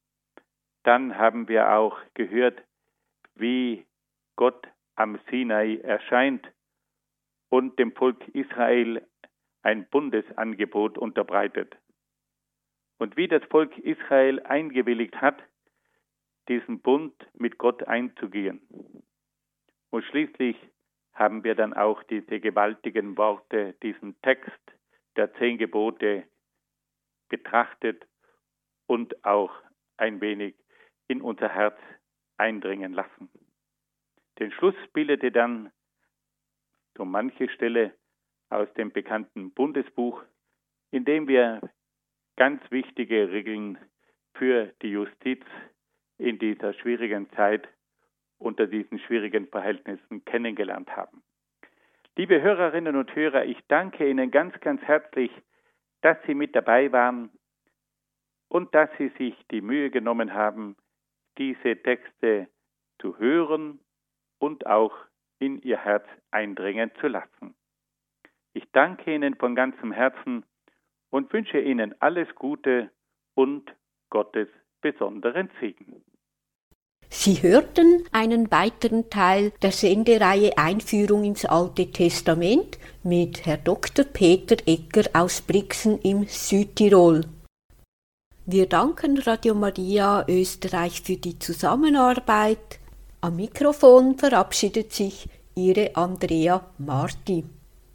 S2: Dann haben wir auch gehört, wie Gott am Sinai erscheint und dem Volk Israel ein Bundesangebot unterbreitet. Und wie das Volk Israel eingewilligt hat, diesen Bund mit Gott einzugehen. Und schließlich haben wir dann auch diese gewaltigen Worte, diesen Text der zehn Gebote betrachtet und auch ein wenig in unser Herz eindringen lassen. Den Schluss bildete dann so manche Stelle aus dem bekannten Bundesbuch, in dem wir ganz wichtige Regeln für die Justiz in dieser schwierigen Zeit unter diesen schwierigen Verhältnissen kennengelernt haben. Liebe Hörerinnen und Hörer, ich danke Ihnen ganz, ganz herzlich, dass Sie mit dabei waren und dass Sie sich die Mühe genommen haben, diese Texte zu hören und auch in Ihr Herz eindringen zu lassen. Ich danke Ihnen von ganzem Herzen und wünsche Ihnen alles Gute und Gottes besonderen Segen.
S1: Sie hörten einen weiteren Teil der Sendereihe Einführung ins Alte Testament mit Herr Doktor Peter Egger aus Brixen im Südtirol. Wir danken Radio Maria Österreich für die Zusammenarbeit. Am Mikrofon verabschiedet sich Ihre Andrea Marti.